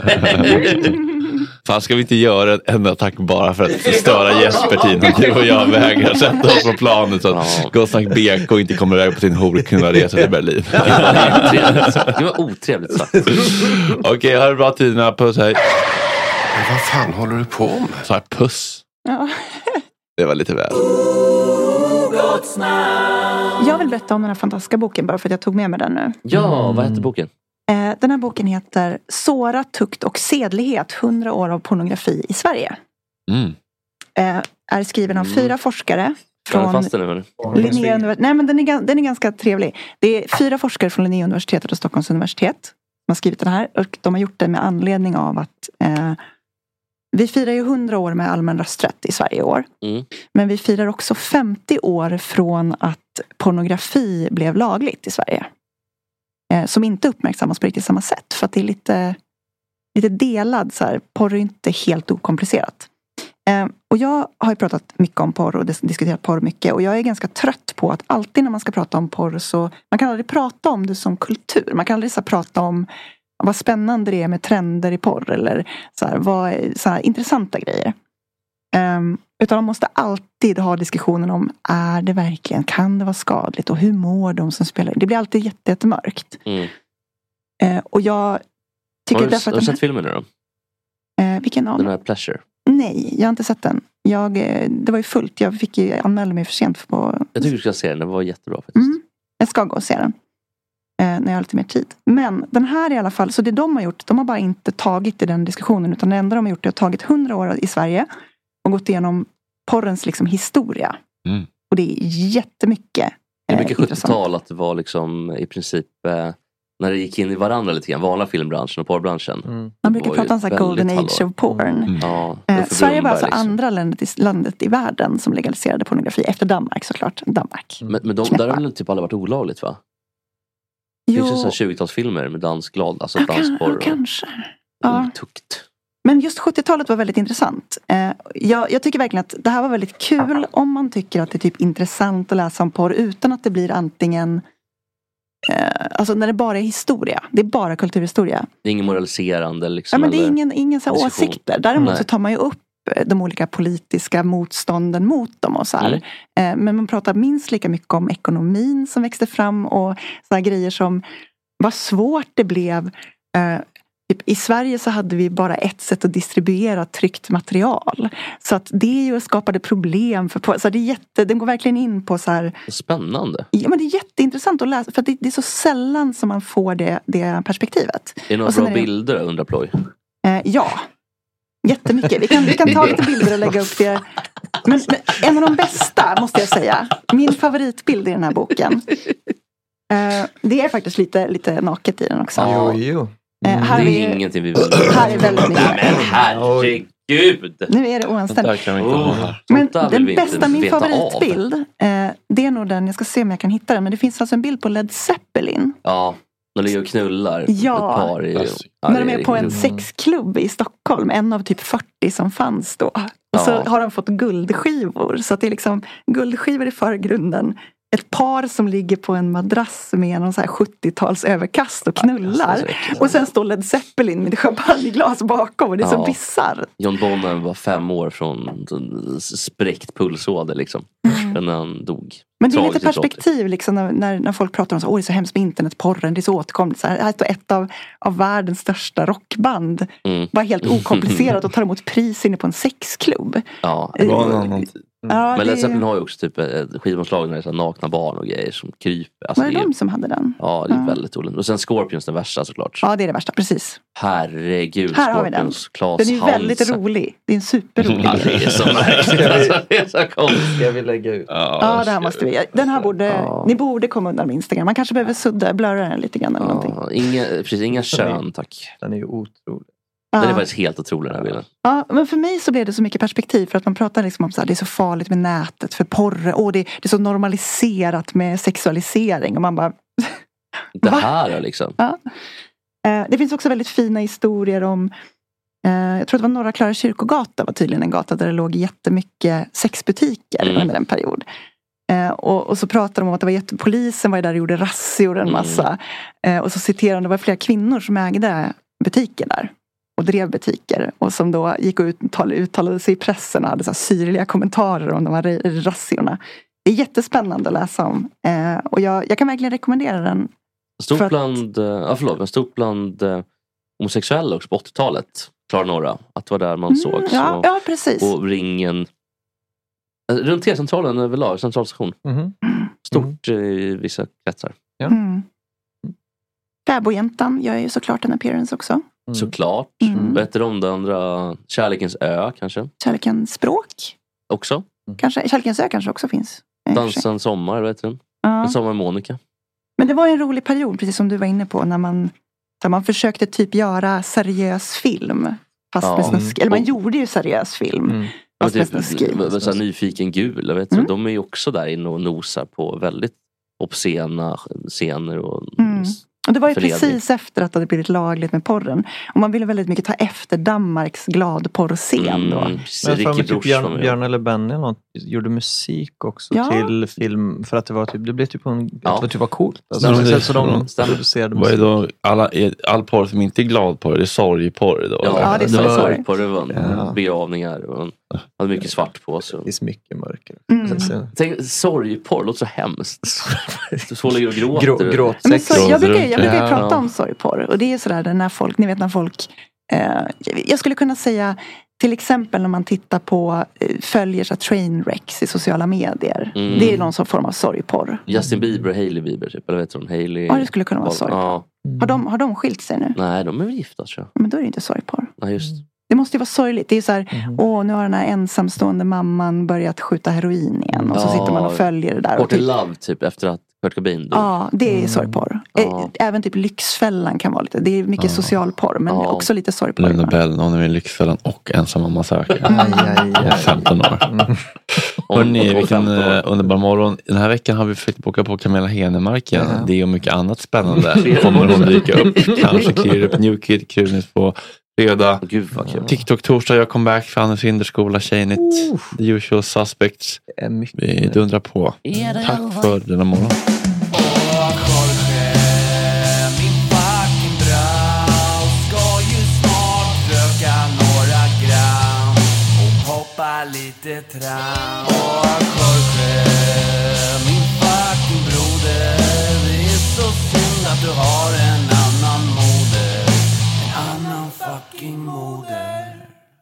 Fan, ska vi inte göra en attack bara för att förstöra Jesper, Tina? Du och jag vägrar sätta oss på planet så att ja. Gå snack B K och inte kommer iväg på sin horkunna resa till Berlin. Det var otrevligt sagt. Okej, okay, ha det bra, Tina. Puss, hej. Men vad fan håller du på med? Så här, puss. Ja. Det var lite väl. Jag vill berätta om den här fantastiska boken bara för att jag tog med mig den nu. Ja, vad heter boken? Den här boken heter Såra, tukt och sedlighet. hundra år av pornografi i Sverige. Mm. Är skriven av fyra forskare. Från fast den nu, Linné, nej men den är, den är ganska trevlig. Det är fyra forskare från Linnéuniversitetet och Stockholms universitet som har skrivit den här. Och de har gjort det med anledning av att eh, vi firar ju hundra år med allmän rösträtt i Sverige i år. Mm. Men vi firar också femtio år från att pornografi blev lagligt i Sverige. Eh, som inte uppmärksammas på riktigt samma sätt. För att det är lite, lite delad så här. Porr är inte helt okomplicerat. Eh, och jag har ju pratat mycket om porr och diskuterat porr mycket. Och jag är ganska trött på att alltid när man ska prata om porr så... Man kan aldrig prata om det som kultur. Man kan aldrig så här, prata om vad spännande det är med trender i porr. Eller så här, vad, så här, intressanta grejer. Um, utan man måste alltid ha diskussionen om är det verkligen, kan det vara skadligt och hur mår de som spelar. Det blir alltid jätte, jättemörkt. Mm. Uh, och jag tycker har du, därför har du att sett filmen nu då? Uh, vilken av den här Pleasure? Nej, jag har inte sett den. Jag, det var ju fullt, jag fick ju anmäla mig för sent på... Jag tycker du ska se den, den var jättebra faktiskt. Mm, jag ska gå och se den. Uh, när jag har lite mer tid. Men den här i alla fall, så det de har gjort, de har bara inte tagit i den diskussionen utan det enda de har gjort är att tagit hundra år i Sverige och gått igenom porrens liksom historia. Mm. Och det är jättemycket Det är mycket eh, sjuttiotal att det var liksom i princip eh, när det gick in i varandra lite grann, vanliga filmbranschen och porrbranschen. Mm. Man brukar prata om så här golden age hallår. of porn. Mm. Ja, eh, Sverige var alltså liksom. andra landet i, landet i världen som legaliserade pornografi efter Danmark såklart. Danmark. Men, men de, där har väl typ aldrig varit olagligt va? Det finns ju så här tjugotalsfilmer med dansk glad, alltså ja, dansporr. Ja, kanske. Ja. Tukt. Men just sjuttiotalet var väldigt intressant. Eh, jag, jag tycker verkligen att det här var väldigt kul om man tycker att det är typ intressant att läsa om porr utan att det blir antingen eh, alltså när det bara är historia. Det är bara kulturhistoria. Det är ingen moraliserande liksom. Ja, men det är ingen, ingen så här åsikter. Däremot Nej. så tar man ju upp de olika politiska motstånden mot dem och så här. Mm. Eh, men man pratar minst lika mycket om ekonomin som växte fram och så här grejer som vad svårt det blev. Eh, typ, i Sverige så hade vi bara ett sätt att distribuera tryckt material. Så att det ju skapade problem för så det är jätte, den går verkligen in på så här. Spännande. Ja, men det är jätteintressant att läsa för att det, det är så sällan som man får det, det perspektivet. Är det några bra bilder under Ploy? Eh, ja. Jättemycket. Vi kan, vi kan ta lite bilder och lägga upp det. Men, men en av de bästa måste jag säga. Min favoritbild i den här boken. Uh, det är faktiskt lite, lite naket i den också. Jo, jo. Uh, här det är är ingenting vi vill. Här är väldigt mycket. Nej, men herregud. Nu är det oanständigt. Oh, men den bästa, min favoritbild. Uh, det är nog den, jag ska se om jag kan hitta den. Men det finns alltså en bild på Led Zeppelin. Ja. De ligger och knullar. Ja, ett par i, ja, när de är på en sexklubb i Stockholm. En av typ fyrtio som fanns då. Och ja. Så har de fått guldskivor. Så att det är liksom guldskivor i förgrunden. Ett par som ligger på en madrass med någon så här sjuttio-tals överkast och knullar. Ja, och sen står Led Zeppelin med champagneglas bakom. Och det är ja. så bizarrt. John Bonham var fem år från spräckt pulsåder liksom. Mm. När han dog. Men det är lite perspektiv liksom, när, när, när folk pratar om så, åh det är så hemskt med internetporren, det är så återkommligt. Så här, ett av, av världens största rockband mm. var helt okomplicerat och tar emot pris inne på en sexklubb. Ja, det var någon, någon tid. Ja, men Led Zeppelin har ju också typ ett skivomslag när det är så nakna barn och grejer som kryper. Alltså, var det, det de som hade den? Ja, det är ja. väldigt roligt. Och sen Scorpions, den värsta såklart. Ja, det är det värsta, precis. Herregud, här har vi den. Claes den är ju väldigt Hansen. rolig. Det är en superrolig. Ja, det är så märkligt. Alltså, det är så konstigt. Ska vi lägga ut? Ja, ja det här måste vi. Den här borde, ja. ni borde komma undan med Instagram. Man kanske behöver sudda, blurra den lite grann eller ja, någonting. Inga, precis, inga kön, tack. Den är ju otrolig. Den är faktiskt helt otrolig den här bilden. Ja, men för mig så blev det så mycket perspektiv för att man pratar liksom om så här, det är så farligt med nätet för porr och det, det är så normaliserat med sexualisering och man bara det här är liksom. Ja. Eh, det finns också väldigt fina historier om eh, jag tror det var Norra Klara kyrkogata var tydligen en gata där det låg jättemycket sexbutiker mm. under en period. Eh, och, och så pratar de om att det var jätte, polisen var där och gjorde razzior en massa. Mm. Eh, och så citerar de det var flera kvinnor som ägde butiker där. Och drev butiker. Och som då gick ut och uttalade sig i pressen och hade så här syrliga kommentarer om de här razziorna. Det är jättespännande att läsa om. Eh, och jag, jag kan verkligen rekommendera den. Stort att... bland, ja, förlåt, men stort bland eh, homosexuella också på åttiotalet. Klara Norra. Att det var där man mm, såg. Ja, ja, precis. Och ringen. Runt T-centralen överlag. Centralstation. Mm. Stort mm. i vissa kretsar. Ja. Mm. Fäbodjäntan gör ju såklart en appearance också. Mm. Såklart. Mm. Vad heter de det andra? Kärlekens ö kanske? Kärlekens språk. Också? Mm. Kanske, Kärlekens ö kanske också finns. Dansen sommar, vad heter den? Ja. En sommar Monica. Men det var en rolig period, precis som du var inne på. När man, när man försökte typ göra seriös film. Fast ja. med snusk. Eller man och, gjorde ju seriös film. Mm. Fast med snuskig. Nyfiken gul, vet du. Mm. De är ju också där inne och nosar på väldigt obscena scener och... Mm. Och det var ju förledning. Precis efter att det hade blivit lagligt med porren. Och man ville väldigt mycket ta efter Danmarks gladporrscen då. Mm, men för typ Björn, Björn eller Benny något, gjorde musik också ja. till film. För att det var typ, det blev typ en, ja. det var typ var coolt. Alltså, no, det, så de producerade musik. Vad är då alla, all porr som inte är gladporr, det är sorgporr då? Ja, ja det är det var sorgporr. Det var ja. begravningar och hade mycket svart på sig. Det är mycket mörker. Mm. Tänk, sorgporr låter så hemskt. Så ligger och gråter. Grå, gråt, men så, jag brukar, jag brukar ja. prata om sorgporr. Och det är sådär när folk, ni vet när folk eh, jag skulle kunna säga till exempel när man tittar på eh, följer så trainwrecks i sociala medier. Mm. Det är någon sån form av sorgporr. Justin Bieber och Hailey Bieber typ, eller vet du, Hailey. Ja, det skulle kunna vara sorgporr. Ja. Har, de, har de skilt sig nu? Nej, de är väl gifta tror jag. Men då är det inte sorgporr. Ja, just. Det måste ju vara sorgligt. Det är så här, mm. åh nu har den här ensamstående mamman börjat skjuta heroin igen. Och så ja. sitter man och följer det där. Courtney Love typ efter att Kurt Cobain då. Ja, det är sorgporr. Ja. Även typ Lyxfällan kan vara lite. Det är mycket ja. socialporr, men ja. också lite sorgporr. Luna Bell, någon är i Lyxfällan och ensamma massaker. femton år. Mm. Hörrni, vilken uh, underbar morgon. Den här veckan har vi försökt boka på Camilla Henemark igen. Ja. Det är och mycket annat spännande. Kommer hon dyka upp? Kanske klirar upp New Kid, Krunus på fredag. Gud vad kul. TikTok-torsdag, jag kom back för Anders Hinderskola, Tjejnit, uh. The Usual Suspects. Vi dundrar på. Tack för denna morgon. Lite tram och Jorge, min fucking broder. Det är så synd att du har en annan moder. En annan fucking moder.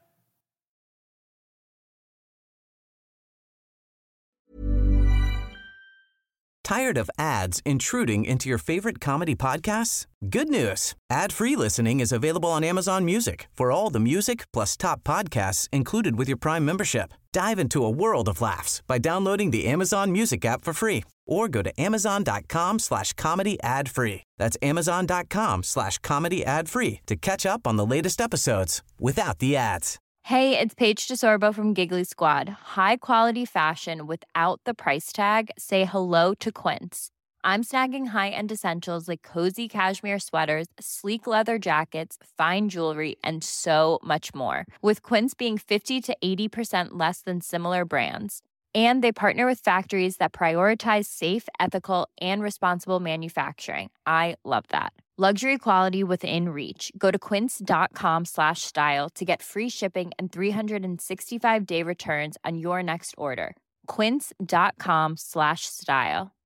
Tired of ads intruding into your favorite comedy podcasts? Good news. Ad-free listening is available on Amazon Music for all the music plus top podcasts included with your Prime membership. Dive into a world of laughs by downloading the Amazon Music app for free or go to amazon.com slash comedy ad free. That's amazon.com slash comedy ad free to catch up on the latest episodes without the ads. Hey, it's Paige DeSorbo from Giggly Squad. High quality fashion without the price tag. Say hello to Quince. I'm snagging high-end essentials like cozy cashmere sweaters, sleek leather jackets, fine jewelry, and so much more. With Quince being fifty to eighty percent less than similar brands. And they partner with factories that prioritize safe, ethical, and responsible manufacturing. I love that. Luxury quality within reach. Go to quince.com slash style to get free shipping and three sixty-five day returns on your next order. Quince.com slash style.